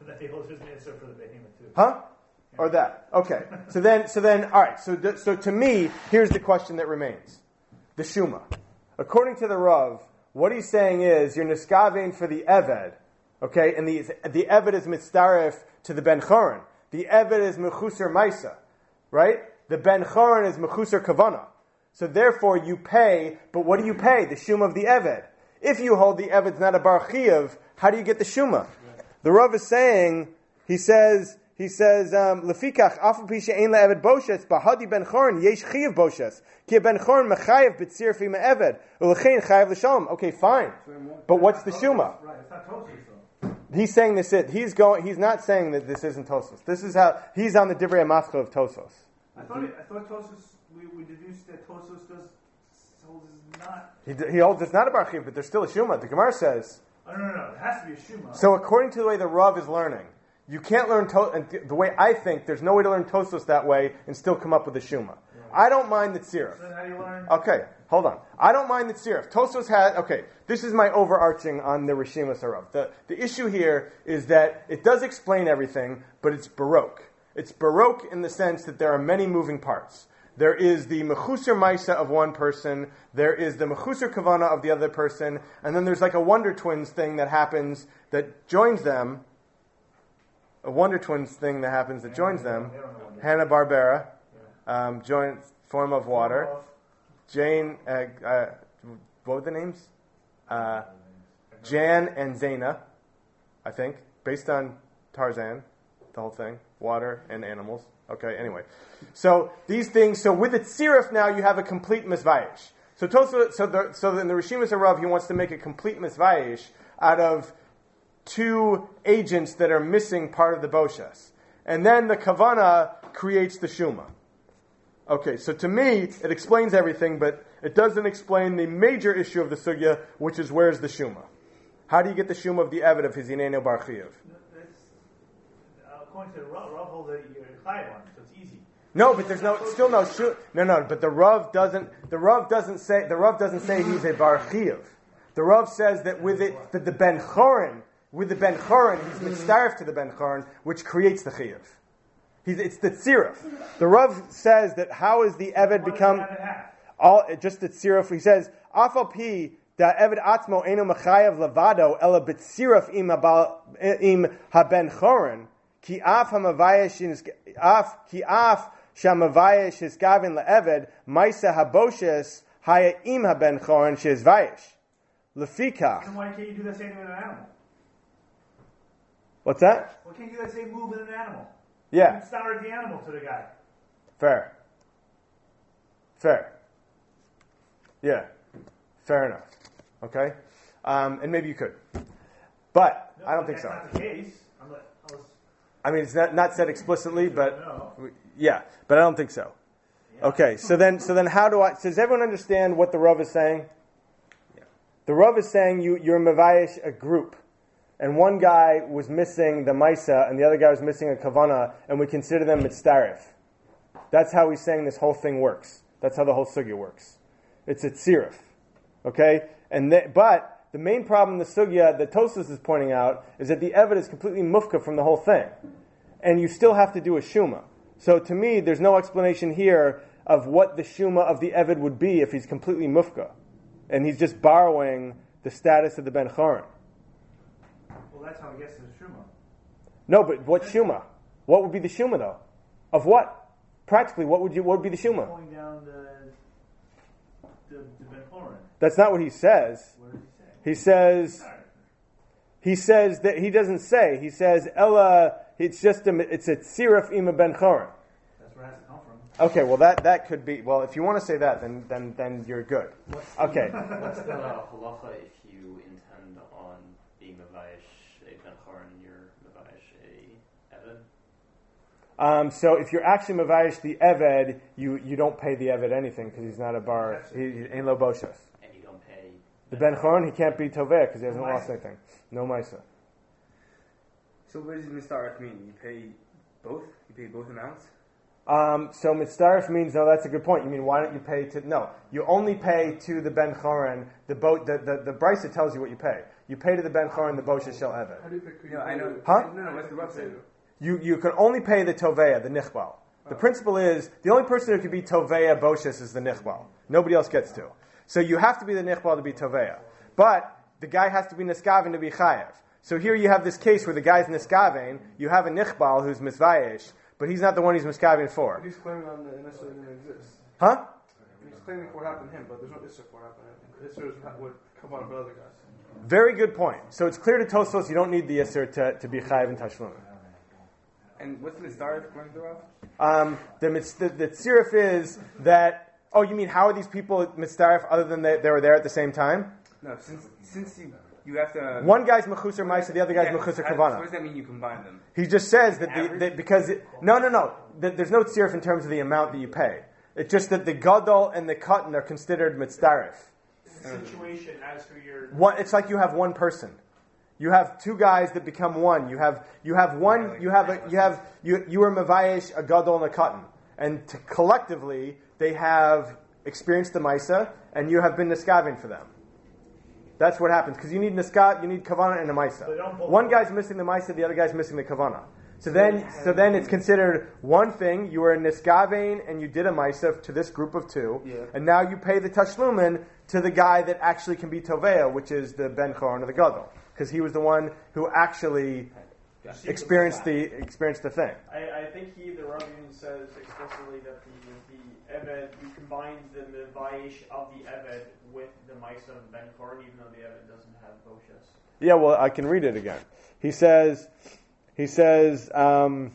that they hold his answer for the behemoth too. Huh? Or that. Okay. So then, all right. So to me, here's the question that remains. The Shuma. According to the Rav, what he's saying is, you're niskavein for the Eved, okay? And the Eved is mitzaref to the Ben Choron. The Eved is mechusar maisa, right? The Ben Choron is mechusar kavana. So therefore you pay, but what do you pay? The Shuma of the Eved. If you hold the Eved's not a bar chiyav, how do you get the Shuma? The Rav is saying, he says, Lefikach, afu pi she'ein le'eved boshes, bahadi ben choron, yesh chiyav boshes. Ki ben choron mechayev b'tzir fi me'eved, u'lechein chayev l'shalom. Okay, fine. But what's the Shuma? Right, it's not Tosfos though. He's saying this is, he's not saying that this isn't Tosfos. This is how, he's on the Divrei HaMafcha of Tosfos. I thought Tosfos, we deduced that Tosfos holds is not. He holds it's not a bar chiyav, but there's still a Shuma. The Gemara says. Oh, no. It has to be a Shuma. So according to the way the Rav is learning, you can't learn and the way I think, there's no way to learn Tosfos that way and still come up with a Shuma. Right. I don't mind the tziruf. So then how do you learn? Okay, hold on. I don't mind the tziruf. Tosfos has, okay, this is my overarching on the Rishimas Harav. The issue here is that it does explain everything, but it's Baroque. It's Baroque in the sense that there are many moving parts. There is the mechusar maisa of one person, there is the mechusar kavana of the other person, and then there's like a Wonder Twins thing that happens that joins them. A Wonder Twins thing that happens that joins them. Hanna-Barbera, joint form of water. Jane, what were the names? Jan and Zaina, I think, based on Tarzan, the whole thing, water and animals. Okay, anyway. So these things, so with the tziruf now you have a complete misvayish. So in the Rishimas Harav, he wants to make a complete misvayish out of two agents that are missing part of the boshes. And then the kavana creates the shuma. Okay, so to me, it explains everything, but it doesn't explain the major issue of the sugya, which is where's the shuma? How do you get the shuma of the Eved of his Hinenu Bar Chiyav? According to the Rav holds that you're chayav on, so it's easy. No, but there's still no shuma. No. But the Rav doesn't say he's a Bar Chiyav. The Rav says that that the Ben Choron, with the Ben Choron, he's mitzaref to the Ben Choron, which creates the Chiyav. It's the tziruf. The Rav says that how is the Eved become just the tziruf? He says afal pi da Eved atzmo eno mechayav levado ela b'tziruf im haben choron ki af hamavayesh shamavayesh is gavin leEved ma'isa haboshes haya im haben choron sheis vayesh lefikach. Then why can't you do that same with an animal? What's that? Why can't you do that same move with an animal? Yeah. You started the animal to the guy. Fair. Yeah. Fair enough. Okay? And maybe you could. But I don't think so. That's not the case. I mean, it's not said explicitly, but yeah, but I don't think so. Yeah. Okay, so then how does everyone understand what the Rav is saying? Yeah. The Rav is saying you're mevayish a group. And one guy was missing the Maisa, and the other guy was missing a Kavana, and we consider them mitzaref. That's how he's saying this whole thing works. That's how the whole sugya works. It's a tziruf. Okay? But the main problem in the sugya that Tosfos is pointing out is that the Eved is completely mufka from the whole thing. And you still have to do a shuma. So to me, there's no explanation here of what the shuma of the Eved would be if he's completely mufka. And he's just borrowing the status of the Ben Choron. Well, that's how he gets to the Shuma. No, but what Shuma? What would be the Shuma, though? Of what? Practically, what would be the Shuma? Pulling down the Ben Choron. That's not what he says. What does he say? He says that he doesn't say. He says, Ella, it's a tziruf ima Ben Choron. That's where it has to come from. Okay, well, that could be, well, if you want to say that, then you're good. Okay. What's the halacha if you intend on being mevayish a Ben Choron and you're mevayish a Eved? So if you're actually mevayish the Eved, you don't pay the Eved anything because he's not a bar. He ain't lo boshas. And you don't pay the Ben Choron, he can't be toveh because he hasn't lost anything. No Maisa. So what does Mistarach mean? You pay both? You pay both amounts? So mitzdarif means, no, that's a good point. You mean, why don't you pay to, no, you only pay to the ben chorin, the brisa tells you what you pay. You pay to the ben chorin, the boshes shel eved. How do you pick? No, I know. Huh? No, what's the website? You can only pay the tovea, the nichbal. The principle is, the only person who can be tovea boshes is the nichbal. Nobody else gets to. So you have to be the nichbal to be tovea. But the guy has to be niskaven to be chayev. So here you have this case where the guy's niskaven, you have a nichbal who's misvayish, but he's not the one he's miskaven for. But he's claiming on the Issa didn't exist. Huh? He's claiming what happened to him, but there's no Issa for what happened to him. Issa is what come out of other guys. Very good point. So it's clear to Tosfos you don't need the Isser to be chayev and tashlum. And what's the mitzdarif according to Rav? The tzirif is that, oh, you mean how are these people mitzdarif other than they were there at the same time? No, since you have to... One guy's mechusar ma'isa, the other guy's mechusar kavana. What does that mean you combine them? He just says that because... No. There's no tzirif in terms of the amount that you pay. It's just that the gadol and the katan are considered mitzdarif. Situation as for your... It's like you have one person. You have two guys that become one. You are mavayesh a gadol and a katan, and collectively they have experienced the maisa, and you have been niskaven for them. That's what happens because you need kavana and a maisa. One guy's missing the maisa, the other guy's missing the kavana. So then it's considered one thing. You were a niskaven and you did a maisa to this group of two, and now you pay the tashlumin to the guy that actually can be tovea, which is the ben choron or the gadol. Because he was the one who actually experienced the thing. I think the Rav even says explicitly that the Eved, you combine the Mevayish of the Eved with the Maisa of Ben Chorin, even though the Eved doesn't have Boshes. Yeah, well, I can read it again. He says, Eved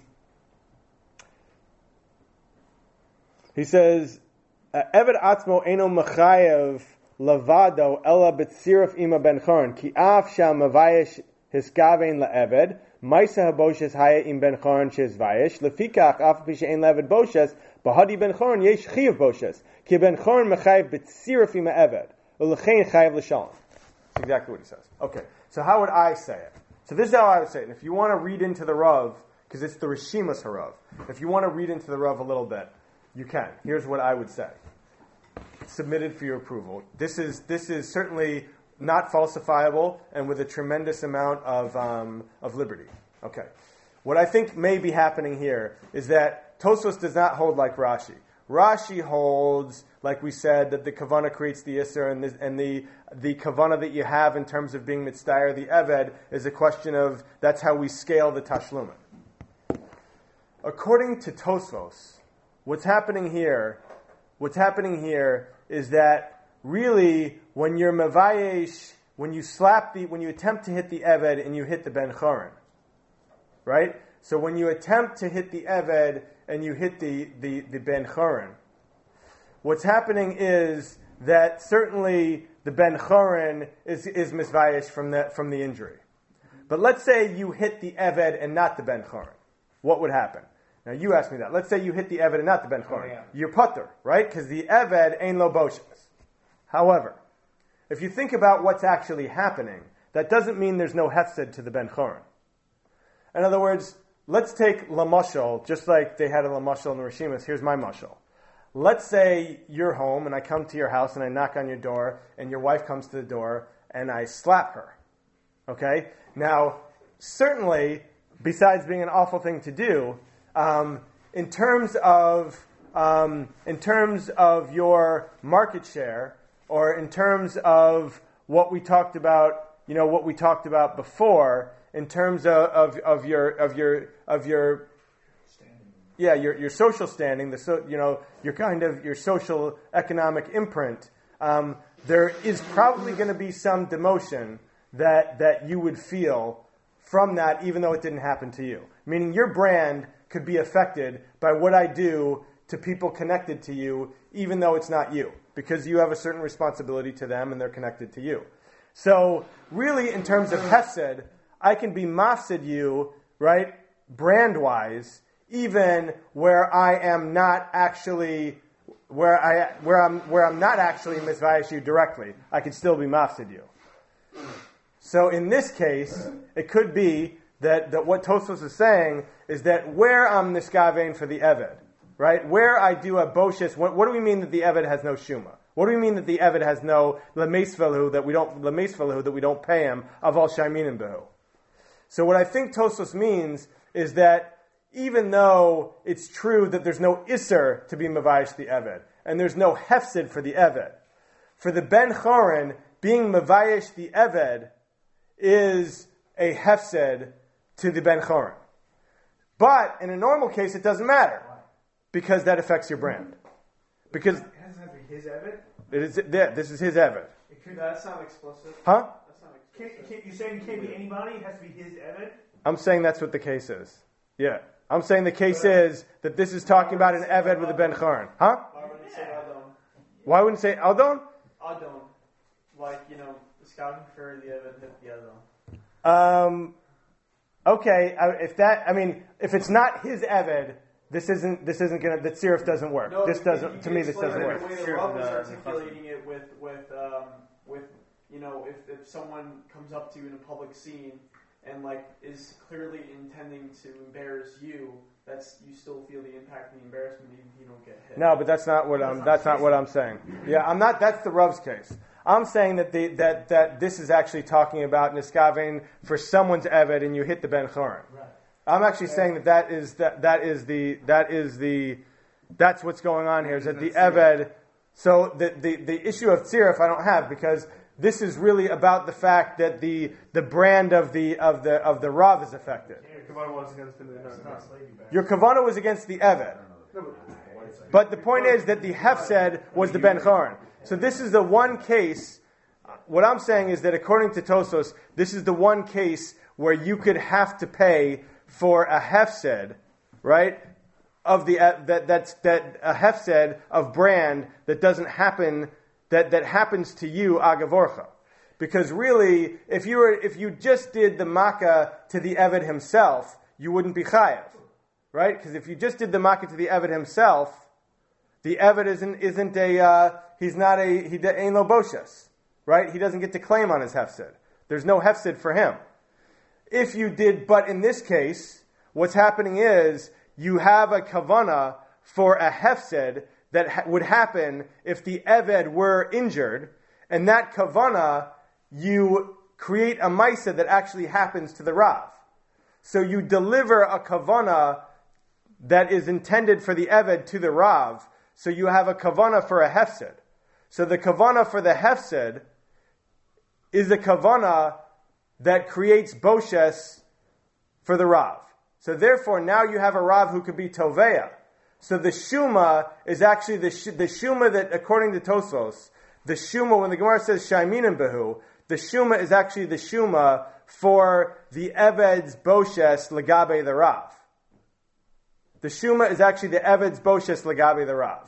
atzmo eno mechayev lavado ella betzirif ima ben chorin ki af sham mavayish hiskavein laeved maisa haboshes haya im ben chorin shes vayish lefikach af pi she'en laeved boshes bahadi ben chorin yesh chiyav boshes ki ben chorin mechayev betzirif ima eved ulechein chayev l'shalom. That's exactly what he says. Okay, so how would I say it? So this is how I would say it. And if you want to read into the Rav, because it's the Rishimas Harav, if you want to read into the Rav a little bit, you can. Here's what I would say. Submitted for your approval. This is certainly not falsifiable and with a tremendous amount of liberty. Okay. What I think may be happening here is that Tosfos does not hold like Rashi. Rashi holds, like we said, that the kavana creates the isser, and the kavana that you have in terms of being mitzdayer, the eved, is a question of that's how we scale the tashlumin. According to Tosfos, what's happening here is that really when you're mavayesh, when you attempt to hit the eved and you hit the ben chorin, right? So when you attempt to hit the eved and you hit the ben chorin, what's happening is that certainly the ben chorin is misvayesh from the injury. But let's say you hit the eved and not the ben chorin. What would happen? Now you asked me that. Let's say you hit the eved and not the ben chorin. You're putter, right? Because the eved ain't lo boshes. However, if you think about what's actually happening, that doesn't mean there's no hefsed to the ben chorin. In other words, let's take lamashal, just like they had a lamashal in the Rishimas. Here's my mashal. Let's say you're home and I come to your house and I knock on your door and your wife comes to the door and I slap her. Okay? Now, certainly, besides being an awful thing to do, in terms of your market share, or in terms of what we talked about, before, in terms of your your social standing, your social economic imprint, there is probably going to be some demotion that you would feel from that, even though it didn't happen to you. Meaning your brand could be affected by what I do to people connected to you, even though it's not you, because you have a certain responsibility to them and they're connected to you. So really, in terms of hefsed, I can be mafsid you, right, brand-wise, even where I am not actually where I'm not actually misvayish you directly. I could still be mafsid you. So in this case, it could be that what Tosfos is saying is that where I'm niskavein for the eved, right? Where I do a boshes, what do we mean that the Eved has no shuma? What do we mean that the Eved has no lemeis velahu, that we don't pay him aval shayminim behu? So what I think Tosfos means is that even though it's true that there's no Isser to be Mavayish the Eved, and there's no Hefsid for the Eved, for the Ben Chorin, being Mavayish the Eved is a Hefsid to the Ben Chorin. But in a normal case, it doesn't matter, because that affects your brand. Because it doesn't have to be his Eved? This is his Eved. That's not explicit. Huh? That's not explicit. You're saying it can't be anybody? It has to be his Eved? I'm saying that's what the case is. Yeah. I'm saying the case is that this is talking about an Eved with a Ben Chorin. Huh? Why wouldn't it say Adon? Why wouldn't it say Adon? Adon. Like, scouting for the Eved hit the Adon. Okay, if it's not his Eved, this isn't gonna, the tziruf doesn't work. No, this doesn't, to me, this doesn't work. The way the Rav was articulating it with if someone comes up to you in a public scene and is clearly intending to embarrass you, you still feel the impact and the embarrassment even if you don't get hit. No, but that's not what I'm saying. Yeah, I'm not. That's the Rav's case. I'm saying that that this is actually talking about niskavein for someone's Eved and you hit the Ben Chorin. Right. I'm actually saying that's what's going on here. Is that the Eved? So the issue of tziruf I don't have, because this is really about the fact that the brand of the Rav is affected. Your kavanah was against the Eved, but the point is that the Hefsed was the Ben Chorin. So this is the one case. What I'm saying is that according to Tosfos, this is the one case where you could have to pay for a Hefsed, right? Of the that a Hefsed of brand that doesn't happen, that happens to you agavorcha, because really, if you just did the makkah to the Eved himself, you wouldn't be chayav, right? Because if you just did the makkah to the Eved himself, the Eved he ain't no boshes, right? He doesn't get to claim on his hefsid. There's no hefsid for him. If you did, but in this case, what's happening is you have a kavanah for a hefsid that would happen if the Eved were injured, and that kavanah, you create a maisa that actually happens to the Rav. So you deliver a kavanah that is intended for the Eved to the Rav, so you have a kavanah for a hefsid. So the kavanah for the hefsid is a kavanah that creates boshes for the Rav. So therefore, now you have a Rav who could be Toveya. So the Shuma is actually the Shuma that, according to Tosfos, the Shuma, when the Gemara says Shayminim Behu, the Shuma is actually the Shuma for the Eved's boshes legabe the Rav. The Shuma is actually the Eved's boshes legabe the Rav.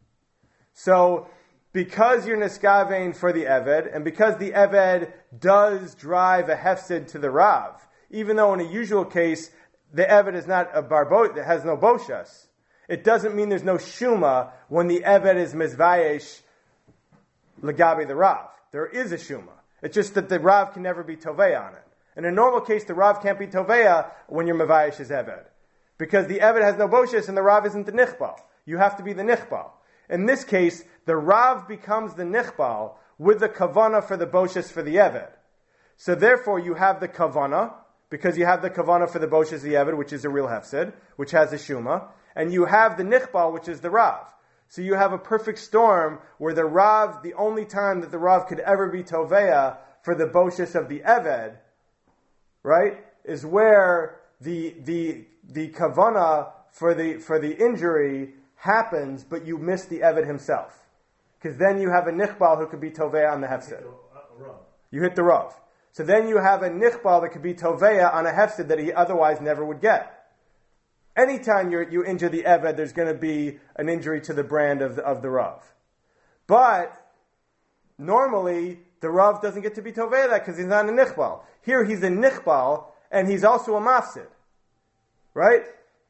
So, because you're niskavein for the Eved, and because the Eved does drive a hefsid to the Rav, even though in a usual case the Eved is not a barbot that has no boshes, it doesn't mean there's no shuma when the Eved is mizvayesh legabe the Rav. There is a shuma. It's just that the Rav can never be toveya on it. In a normal case, the Rav can't be toveya when you're mavayesh his Eved, because the Eved has no boshes and the Rav isn't the nichbal. You have to be the nichbal. In this case, the Rav becomes the nichbal with the kavana for the boshes for the Eved. So therefore, you have the kavana, because you have the kavana for the boshes of the Eved, which is a real hefsid, which has a shuma, and you have the nichbal, which is the Rav. So you have a perfect storm where the Rav, the only time that the Rav could ever be toveya for the boshes of the Eved, right, is where the kavana for the injury happens, but you miss the Eved himself. Because then you have a nichbal who could be toveya on the hefsid. You hit the Rav. So then you have a nichbal that could be toveya on a hefsid that he otherwise never would get. Anytime you injure the Eved, there's going to be an injury to the brand of the Rav. But normally, the Rav doesn't get to be toveya that because he's not a nichbal. Here he's a nichbal, and he's also a mafsid. Right?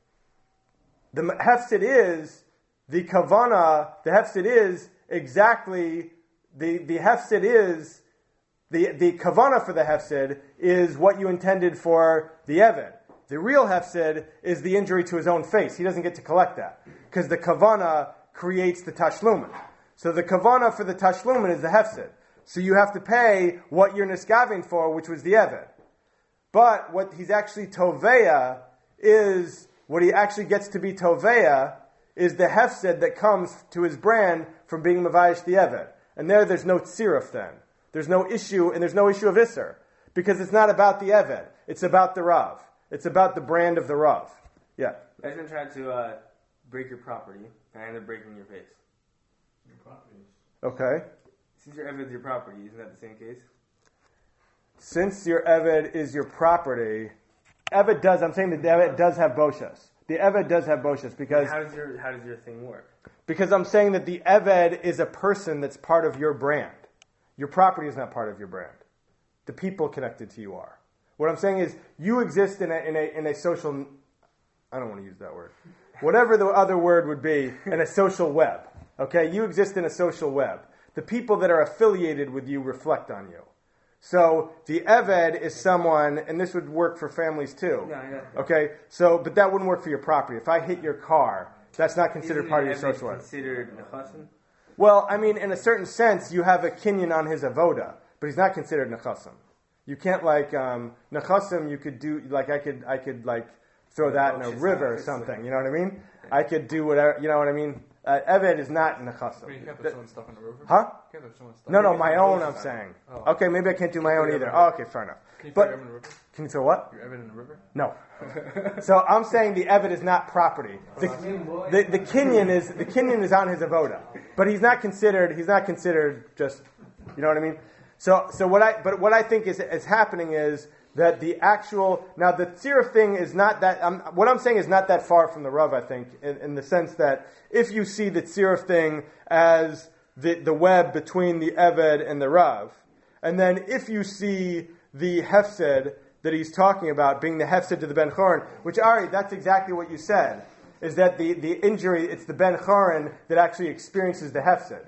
The hefsid is the kavana. The hefsid is exactly the hefsid is the kavana for the hefsid is what you intended for the Eved. The real hefsid is the injury to his own face. He doesn't get to collect that because the kavana creates the tashlumin. So the kavana for the tashlumin is the hefsid. So you have to pay what you're niskavin for, which was the eved. But what he's actually toveya is, what he actually gets to be toveya is the hefsid that comes to his brand from being mavayish the eved. And there's no tziruf then. There's no issue, and there's no issue of isser. Because it's not about the eved. It's about the rav. It's about the brand of the rav. Yeah. Imagine trying to break your property, and I end up breaking your face. Your property is... Okay. Since your eved is your property, isn't that the same case? Since your eved is your property, I'm saying that the eved does have boshas. The eved does have boshas because... How does your thing work? Because I'm saying that the eved is a person that's part of your brand. Your property is not part of your brand. The people connected to you are. What I'm saying is, you exist in a social... I don't want to use that word. Whatever the other word would be, in a social web. Okay? You exist in a social web. The people that are affiliated with you reflect on you. So the eved is someone, and this would work for families too. Okay, but that wouldn't work for your property. If I hit your car, that's not considered part of your social life. Considered nechasim? Well, I mean, in a certain sense, you have a kinyan on his avoda, but he's not considered nechasim. You can't nechasim. You could do I could throw that in a river or something. You know what I mean? I could do whatever. You know what I mean? Eved is not nechasim. You can't throw someone's stuff in the river? Huh? You can't throw someone's stuff. No, my own, I'm saying. Oh. Okay, maybe I can't do my own either. Oh, okay, fair enough. Can you throw your eved in the river? Can you throw what? Your eved in the river? No. So I'm saying the eved is not property. The kinyan is on his avoda, but he's not considered just, you know what I mean? So what I think is happening is that the tziruf thing is not that. What I'm saying is not that far from the Rav. I think in the sense that if you see the tziruf thing as the web between the eved and the Rav, and then if you see the hefsed that he's talking about being the hefsed to the ben chorin, which Ari, that's exactly what you said, is that the injury, it's the ben chorin that actually experiences the hefsed.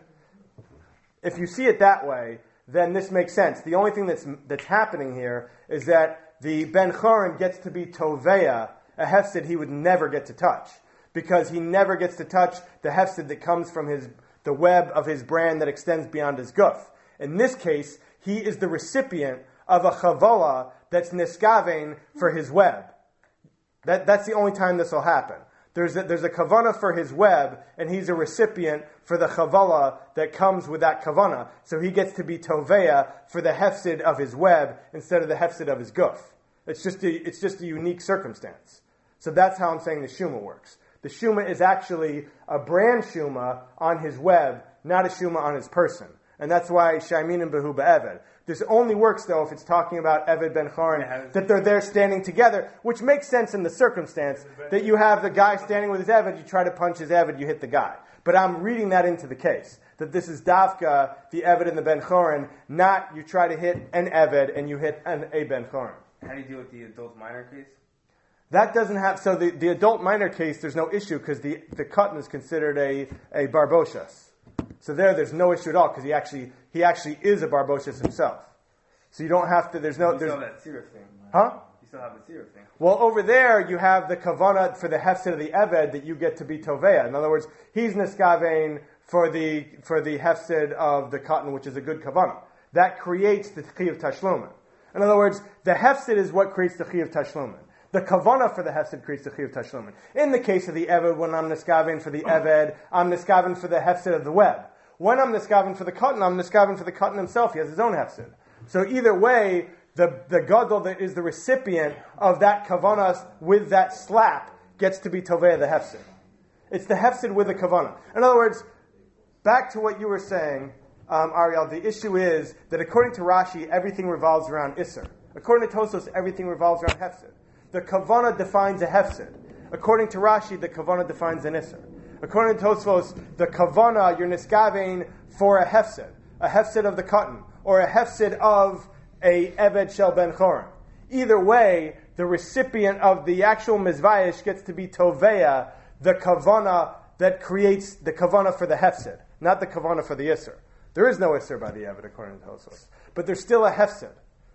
If you see it that way, then this makes sense. The only thing that's happening here is that the ben chorin gets to be toveya, a hefsed he would never get to touch, because he never gets to touch the hefsed that comes from the web of his brand that extends beyond his guf. In this case, he is the recipient of a chavala that's niskavein for his web. That's the only time this will happen. There's a kavana for his web, and he's a recipient for the chavala that comes with that kavana. So he gets to be toveya for the hefsid of his web instead of the hefsid of his guf. It's just a unique circumstance. So that's how I'm saying the shuma works. The shuma is actually a brand shuma on his web, not a shuma on his person. And that's why shaimin and behu ba'eved. This only works, though, if it's talking about Eved Ben Chorin, that they're there standing together, which makes sense in the circumstance that you have the guy standing with his Eved, you try to punch his Eved, you hit the guy. But I'm reading that into the case, that this is Davka, the Eved and the Ben Chorin, not you try to hit an Eved and you hit a Ben Chorin. How do you deal with the adult minor case? That doesn't have, so the adult minor case, there's no issue because the katan is considered a barboshas. So there's no issue at all because he actually is a barboshas himself. So you don't have to. You still have that tziruf thing. Huh? You still have the tziruf thing. Well, over there you have the kavana for the hefsed of the eved that you get to be toveya. In other words, he's niskavein for the hefsed of the cotton, which is a good kavana. That creates the chiyav tashlumin. In other words, the hefsed is what creates the chiyav tashlumin. The kavana for the hefsed creates the chiyav tashlumin. In the case of the eved, when I'm niskavein for the eved, I'm niskavein for the hefsed of the web. When I'm niskavein for the cotton, I'm niskavein for the cotton himself. He has his own hefsed. So either way, the gadol that is the recipient of that kavanas with that slap gets to be tovei the hefsed. It's the hefsed with the kavana. In other words, back to what you were saying, Ariel, the issue is that according to Rashi, everything revolves around Isser. According to Tosos, everything revolves around hefsed. The kavana defines a hefsed. According to Rashi, the kavana defines an Isser. According to Tosfos, the kavana, you're niskavein for a hefsed of the cotton, or a hefsed of a Eved Shel Ben Chorin. Either way, the recipient of the actual mizvayish gets to be toveya, the kavana that creates the kavana for the hefsed, not the kavana for the Isser. There is no Isser by the Eved according to Tosfos, but there's still a hefsed.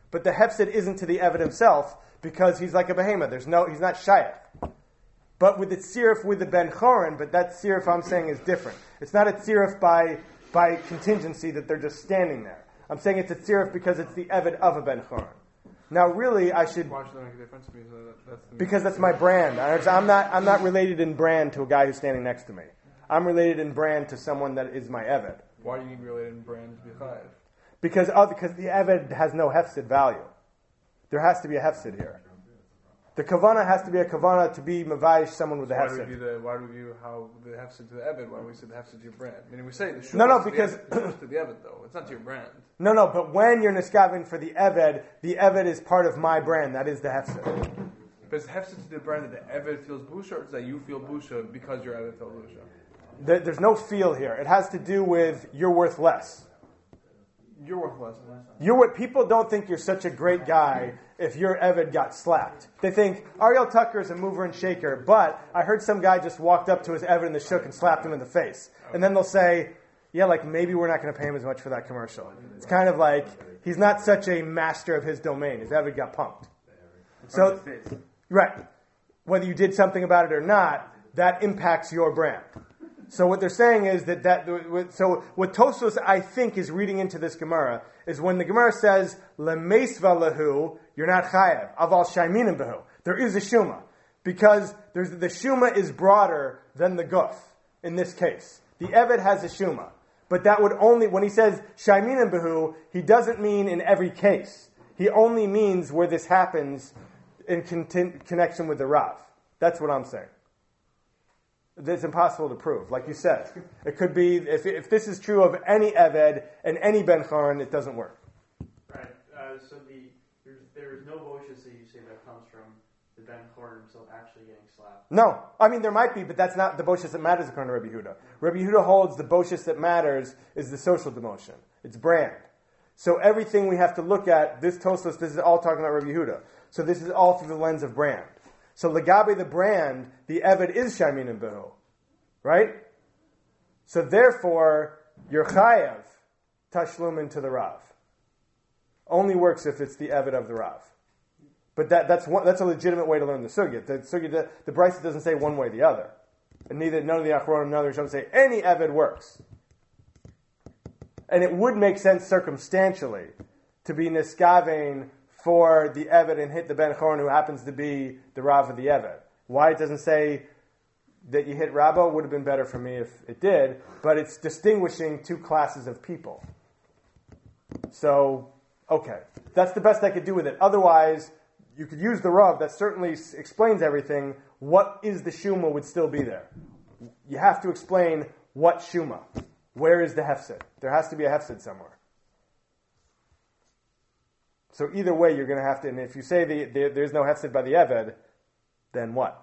but the hefsid isn't to the Eved himself because he's like a behema. He's not shayach. But with the tziruf with the Ben Chorin, but that tziruf I'm saying is different. It's not a tziruf by contingency that they're just standing there. I'm saying it's a tziruf because it's the Eved of a Ben Chorin. Now, really, I should... Why should that make a difference to me? Because that's my brand. I'm not related in brand to a guy who's standing next to me. I'm related in brand to someone that is my Eved. Why do you need to be related in brand to be chayiv? Because the Eved has no hefsid value. There has to be a hefsid here. The kavana has to be a kavana to be mavayish someone with a hefsid. Why do we view how the hefsid to the Eved? Why do we say the hefsid to your brand? I mean, we say the shul because to the Eved, though. It's not to your brand. No, but when you're niskavin for the Eved is part of my brand. That is the hefsid. But is hefsid to the brand that the Eved feels busha, or is that you feel busha because your Eved feels busha? There's no feel here. It has to do with you're worth less. You're worth less. People don't think you're such a great guy if your Eved got slapped. They think Ariel Tucker is a mover and shaker, but I heard some guy just walked up to his Eved in the shuk and slapped him in the face. And then they'll say, yeah, like maybe we're not going to pay him as much for that commercial. It's kind of like he's not such a master of his domain. His Eved got punked. So, right. Whether you did something about it or not, that impacts your brand. So what they're saying is so what Tosfos I think is reading into this Gemara is when the Gemara says lemeisva lahu, you're not chayav aval shaiminim behu. There is a shuma because the shuma is broader than the guf in this case. The Eved has a shuma, but that would only when he says shaiminim behu, he doesn't mean in every case. He only means where this happens in connection with the Rav. That's what I'm saying. It's impossible to prove. Like you said, it could be, if this is true of any Eved and any Ben Chorin, it doesn't work. Right. So there's no boshus that you say that comes from the Ben Chorin himself actually getting slapped. No. I mean, there might be, but that's not the boshus that matters according to Rabbi Yehuda. Rabbi Yehuda holds the boshus that matters is the social demotion. It's brand. So everything we have to look at, this Tosfos, this is all talking about Rabbi Yehuda. So this is all through the lens of brand. So legabe the brand, the Eved is Shaimin and Behu. Right? So therefore, your chayav tashlumin to the Rav. Only works if it's the Eved of the Rav. But that's a legitimate way to learn the sugya. The Brisa doesn't say one way or the other. And none of the Achronim, none of the Rishonim say any Eved works. And it would make sense circumstantially to be niskavein for the Eved and hit the Ben Chorin who happens to be the Rav of the Eved. Why it doesn't say that you hit Rabbo would have been better for me if it did, but it's distinguishing two classes of people. So, okay. That's the best I could do with it. Otherwise, you could use the Rav. That certainly explains everything. What is the Shuma would still be there. You have to explain what Shuma. Where is the Hefsid? There has to be a Hefsid somewhere. So either way, you're going to have to, and if you say there's no Hefsid by the Eved, then what?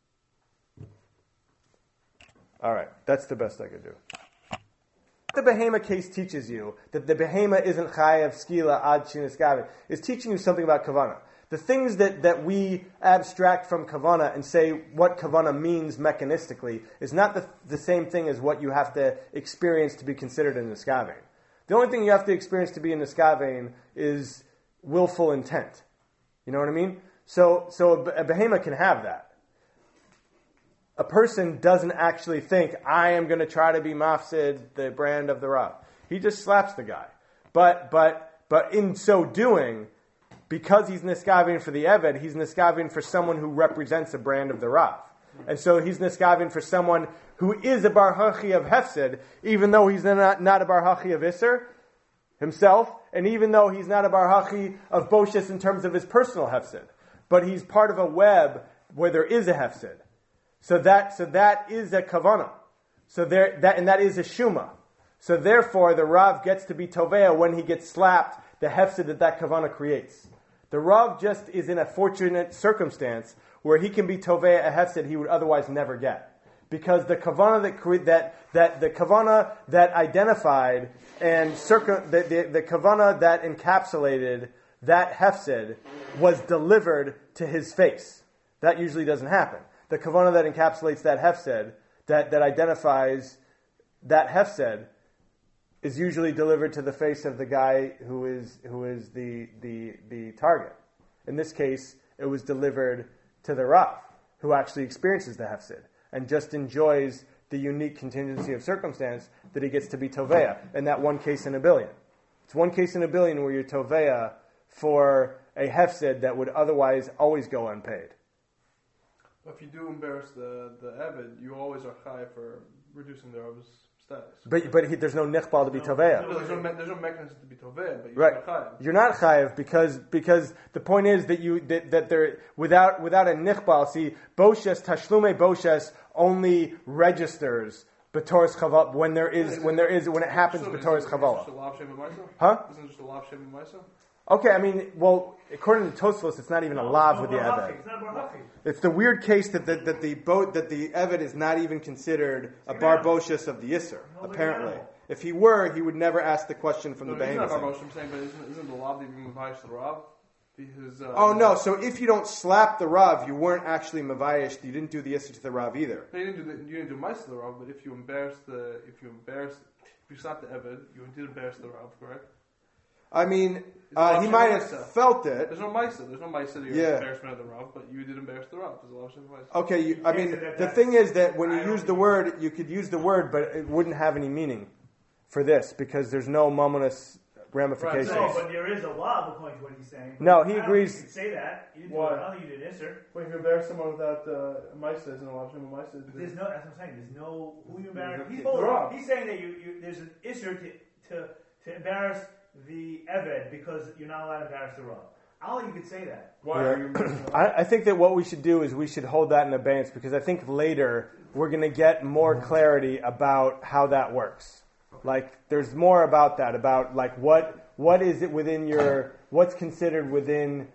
All right, that's the best I could do. The Behema case teaches you that the Behema isn't Chayav, Skila, Ad, Shinis, Gavin, is teaching you something about Kavana. The things that we abstract from Kavana and say what Kavana means mechanistically is not the same thing as what you have to experience to be considered in Niskavein. The only thing you have to experience to be in Niskavein is willful intent. You know what I mean? So a Behema can have that. A person doesn't actually think, I am going to try to be mafsid, the brand of the Rav. He just slaps the guy. But in so doing, because he's niskavin for the Eved, he's niskavin for someone who represents a brand of the Rav. And so he's niskavin for someone who is a bar hachi of Hefsid, even though he's not a bar hachi of Isser himself, and even though he's not a bar hachi of Boshis in terms of his personal Hefsid. But he's part of a web where there is a Hefsid. So that is a kavana. That is a shuma. So therefore, the Rav gets to be tovea when he gets slapped, the hefsid that kavana creates. The Rav just is in a fortunate circumstance where he can be tovea a hefsid he would otherwise never get, because the kavana the kavana that identified and the kavana that encapsulated that hefsid was delivered to his face. That usually doesn't happen. The kavana that encapsulates that hefsed, that identifies that hefsed, is usually delivered to the face of the guy who is the target. In this case, it was delivered to the Rav, who actually experiences the Hefsid and just enjoys the unique contingency of circumstance that he gets to be Toveya, in that one case in a billion. It's one case in a billion where you're Toveya for a Hefsid that would otherwise always go unpaid. If you do embarrass the Eved, you always are high for reducing the Rav's status. But there's no nichbal to be Toveya. There's no mechanism to be Toveya, but Right. you're high. You're not chayev because the point is that there without a nichbal. See, boshes tashlume boshes only registers b'toras chaval when it happens b'toras chavala. Huh? Isn't it just a lav shem ma'isa? Okay, I mean, well, according to Tosfos, it's not even a lav with the eved. It's not bar hachi. It's the weird case that the eved is not even considered a bar boshes of the yisr. Apparently, if he were, he would never ask the question from the He's not behemoth. bar I'm saying, but isn't the lav even mavayish the Rav? Oh no! So if you don't slap the Rav, you weren't actually mavayish. You didn't do the yisr to the Rav either. No, you didn't do ma'isa to the Rav, but if you slap the Eved, you did embarrass the Rav, correct? I mean, It's he a might lav have shem felt it. There's no ma'isa to your embarrassment of the Rav, but you did embarrass the Rav. There's a lav shem ma'isa. Okay, I mean, the thing is that when you use the word, you could use the word, but it wouldn't have any meaning for this because there's no momentous ramifications. No, but there is a law according to what he's saying. No, he I don't agrees. think you could say that. You didn't Why? do it. I don't think you did Isser. But if you embarrass someone without ma'isa, isn't a lav shem ma'isa? But there's no. That's what I'm saying. There's no who you embarrass. The He's, Rav. he's saying that you there's an Isser to embarrass the Eved because you're not allowed to embarrass the Rav. I don't think you could say that. Why are you embarrassing the Rav? I think that what we should do is we should hold that in abeyance because I think later we're going to get more clarity about how that works. Like, there's more about that, about like what is it within what's considered within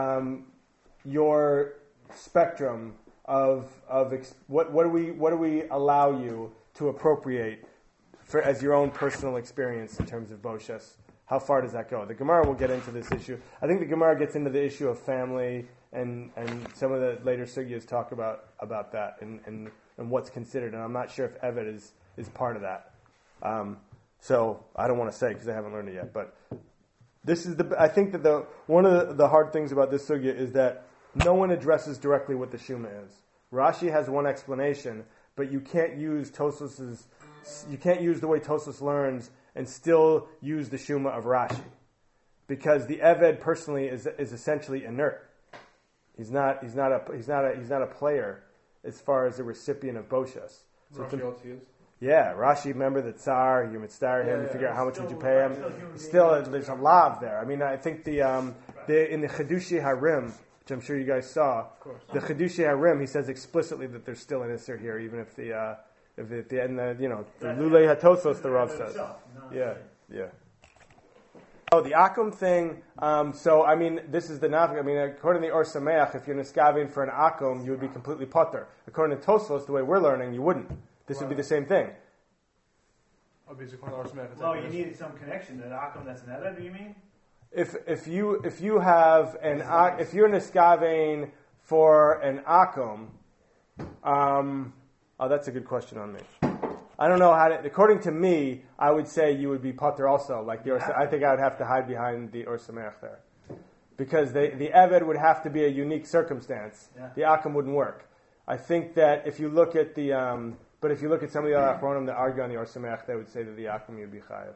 your spectrum of what do we allow you to appropriate for as your own personal experience in terms of boshes? How far does that go? The Gemara will get into this issue. I think the Gemara gets into the issue of family and some of the later sugyas talk about that and what's considered. And I'm not sure if Eved is part of that. So I don't want to say because I haven't learned it yet. But this is I think that one of the hard things about this sugya is that no one addresses directly what the Shuma is. Rashi has one explanation, but you can't use you can't use the way Tosfos learns and still use the Shuma of Rashi, because the Eved personally is essentially inert. He's not a player as far as the recipient of Boshes. So Rashi also is. yeah, Rashi, remember the Tsar, you mitzvah him, you figure out how much would you pay him. Still, there's a lav there. I mean, I think in the Chedushi Harim, which I'm sure you guys saw, the Chedushi Harim, he says explicitly that there's still an Isser here, even if the Lulei Hatosos, the Rav says. Yeah. Oh, the Akum thing. So, I mean, this is the nafik. I mean, according to the Or Sameach, if you're niskavin for an Akum, you would be completely potter. According to Tosfos, the way we're learning, you wouldn't. This would be the same thing. Well, you needed some connection to the Akum that's an Eved, do you mean? If you have if you're niskavein for an akum, that's a good question on me. I don't know how to. According to me, I would say you would be potter also. Like the I think I would have to hide behind the Or Sameach there, because the Eved would have to be a unique circumstance. Yeah. The akum wouldn't work. I think that if you look at but if you look at some of the Achronim that argue on the Or Sameach, they would say that the akum you'd be chayav.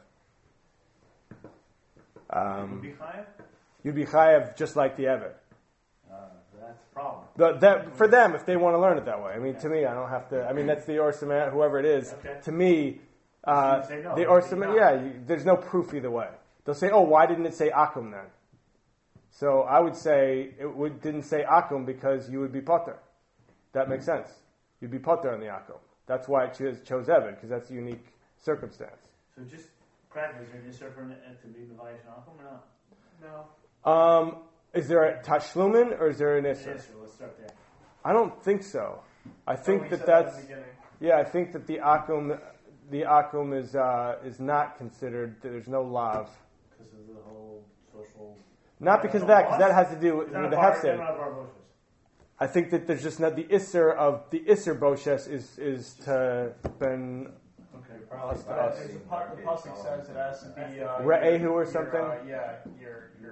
Would be chayav? You'd be chayav just like the Eved. That's a problem. For them, if they want to learn it that way. I mean, to me, I don't have to. I mean, that's the Or Sameach, whoever it is. Okay. To me, say no. the Or Sameach, there's no proof either way. They'll say, oh, why didn't it say akum then? So I would say didn't say akum because you would be potter. That makes sense. You'd be potter on the akum. That's why it chose Eved, because that's a unique circumstance. So just practice, is there an Isser to be the Vayish Akum or not? No. Is there a tashlumin or is there an isser? Isser, let's start there. I don't think so. I think we that said that's at the beginning. yeah. I think that the akum is not considered. There's no lav. Because of the whole social... Not because of that, because that has to do with Is the that a bar hefsed. boshes? I think that there's just not the isser boshes is to ben. Okay. The pasuk says it has to be Re'ehu or something. Your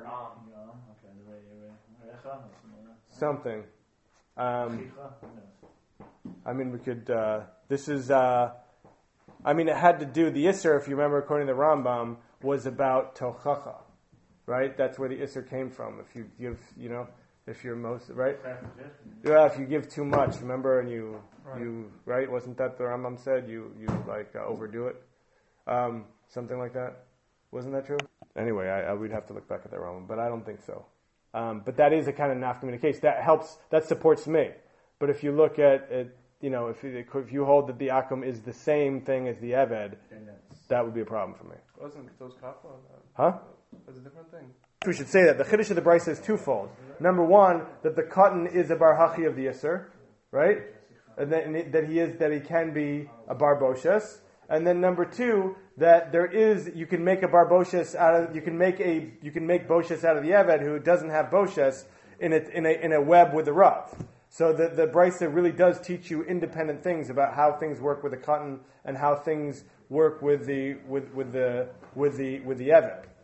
Something. I mean, we could. This is. I mean, it had to do. The Isser, if you remember, according to the Rambam, was about tochacha, right? That's where the Isser came from. If you give, if you're most right. Yeah, if you give too much, remember, and you right? Wasn't that the Rambam said? You overdo it, something like that. Wasn't that true? Anyway, we'd have to look back at that Rambam, but I don't think so. But that is a kind of nafkamina case that helps. That supports me. But if you look at it, if you hold that the akum is the same thing as the eved, that would be a problem for me. Wasn't those kappa? Huh? That's a different thing. We should say that the chiddush of the brisa is twofold. Number one, that the cotton is a bar hachi of the Isser, right? And that he can be a bar boshes. And then number two, that you can make a bar boshes you can make boshes out of the eved who doesn't have boshes in a web with the rav. So the brisa really does teach you independent things about how things work with the cotton and how things work with the eved.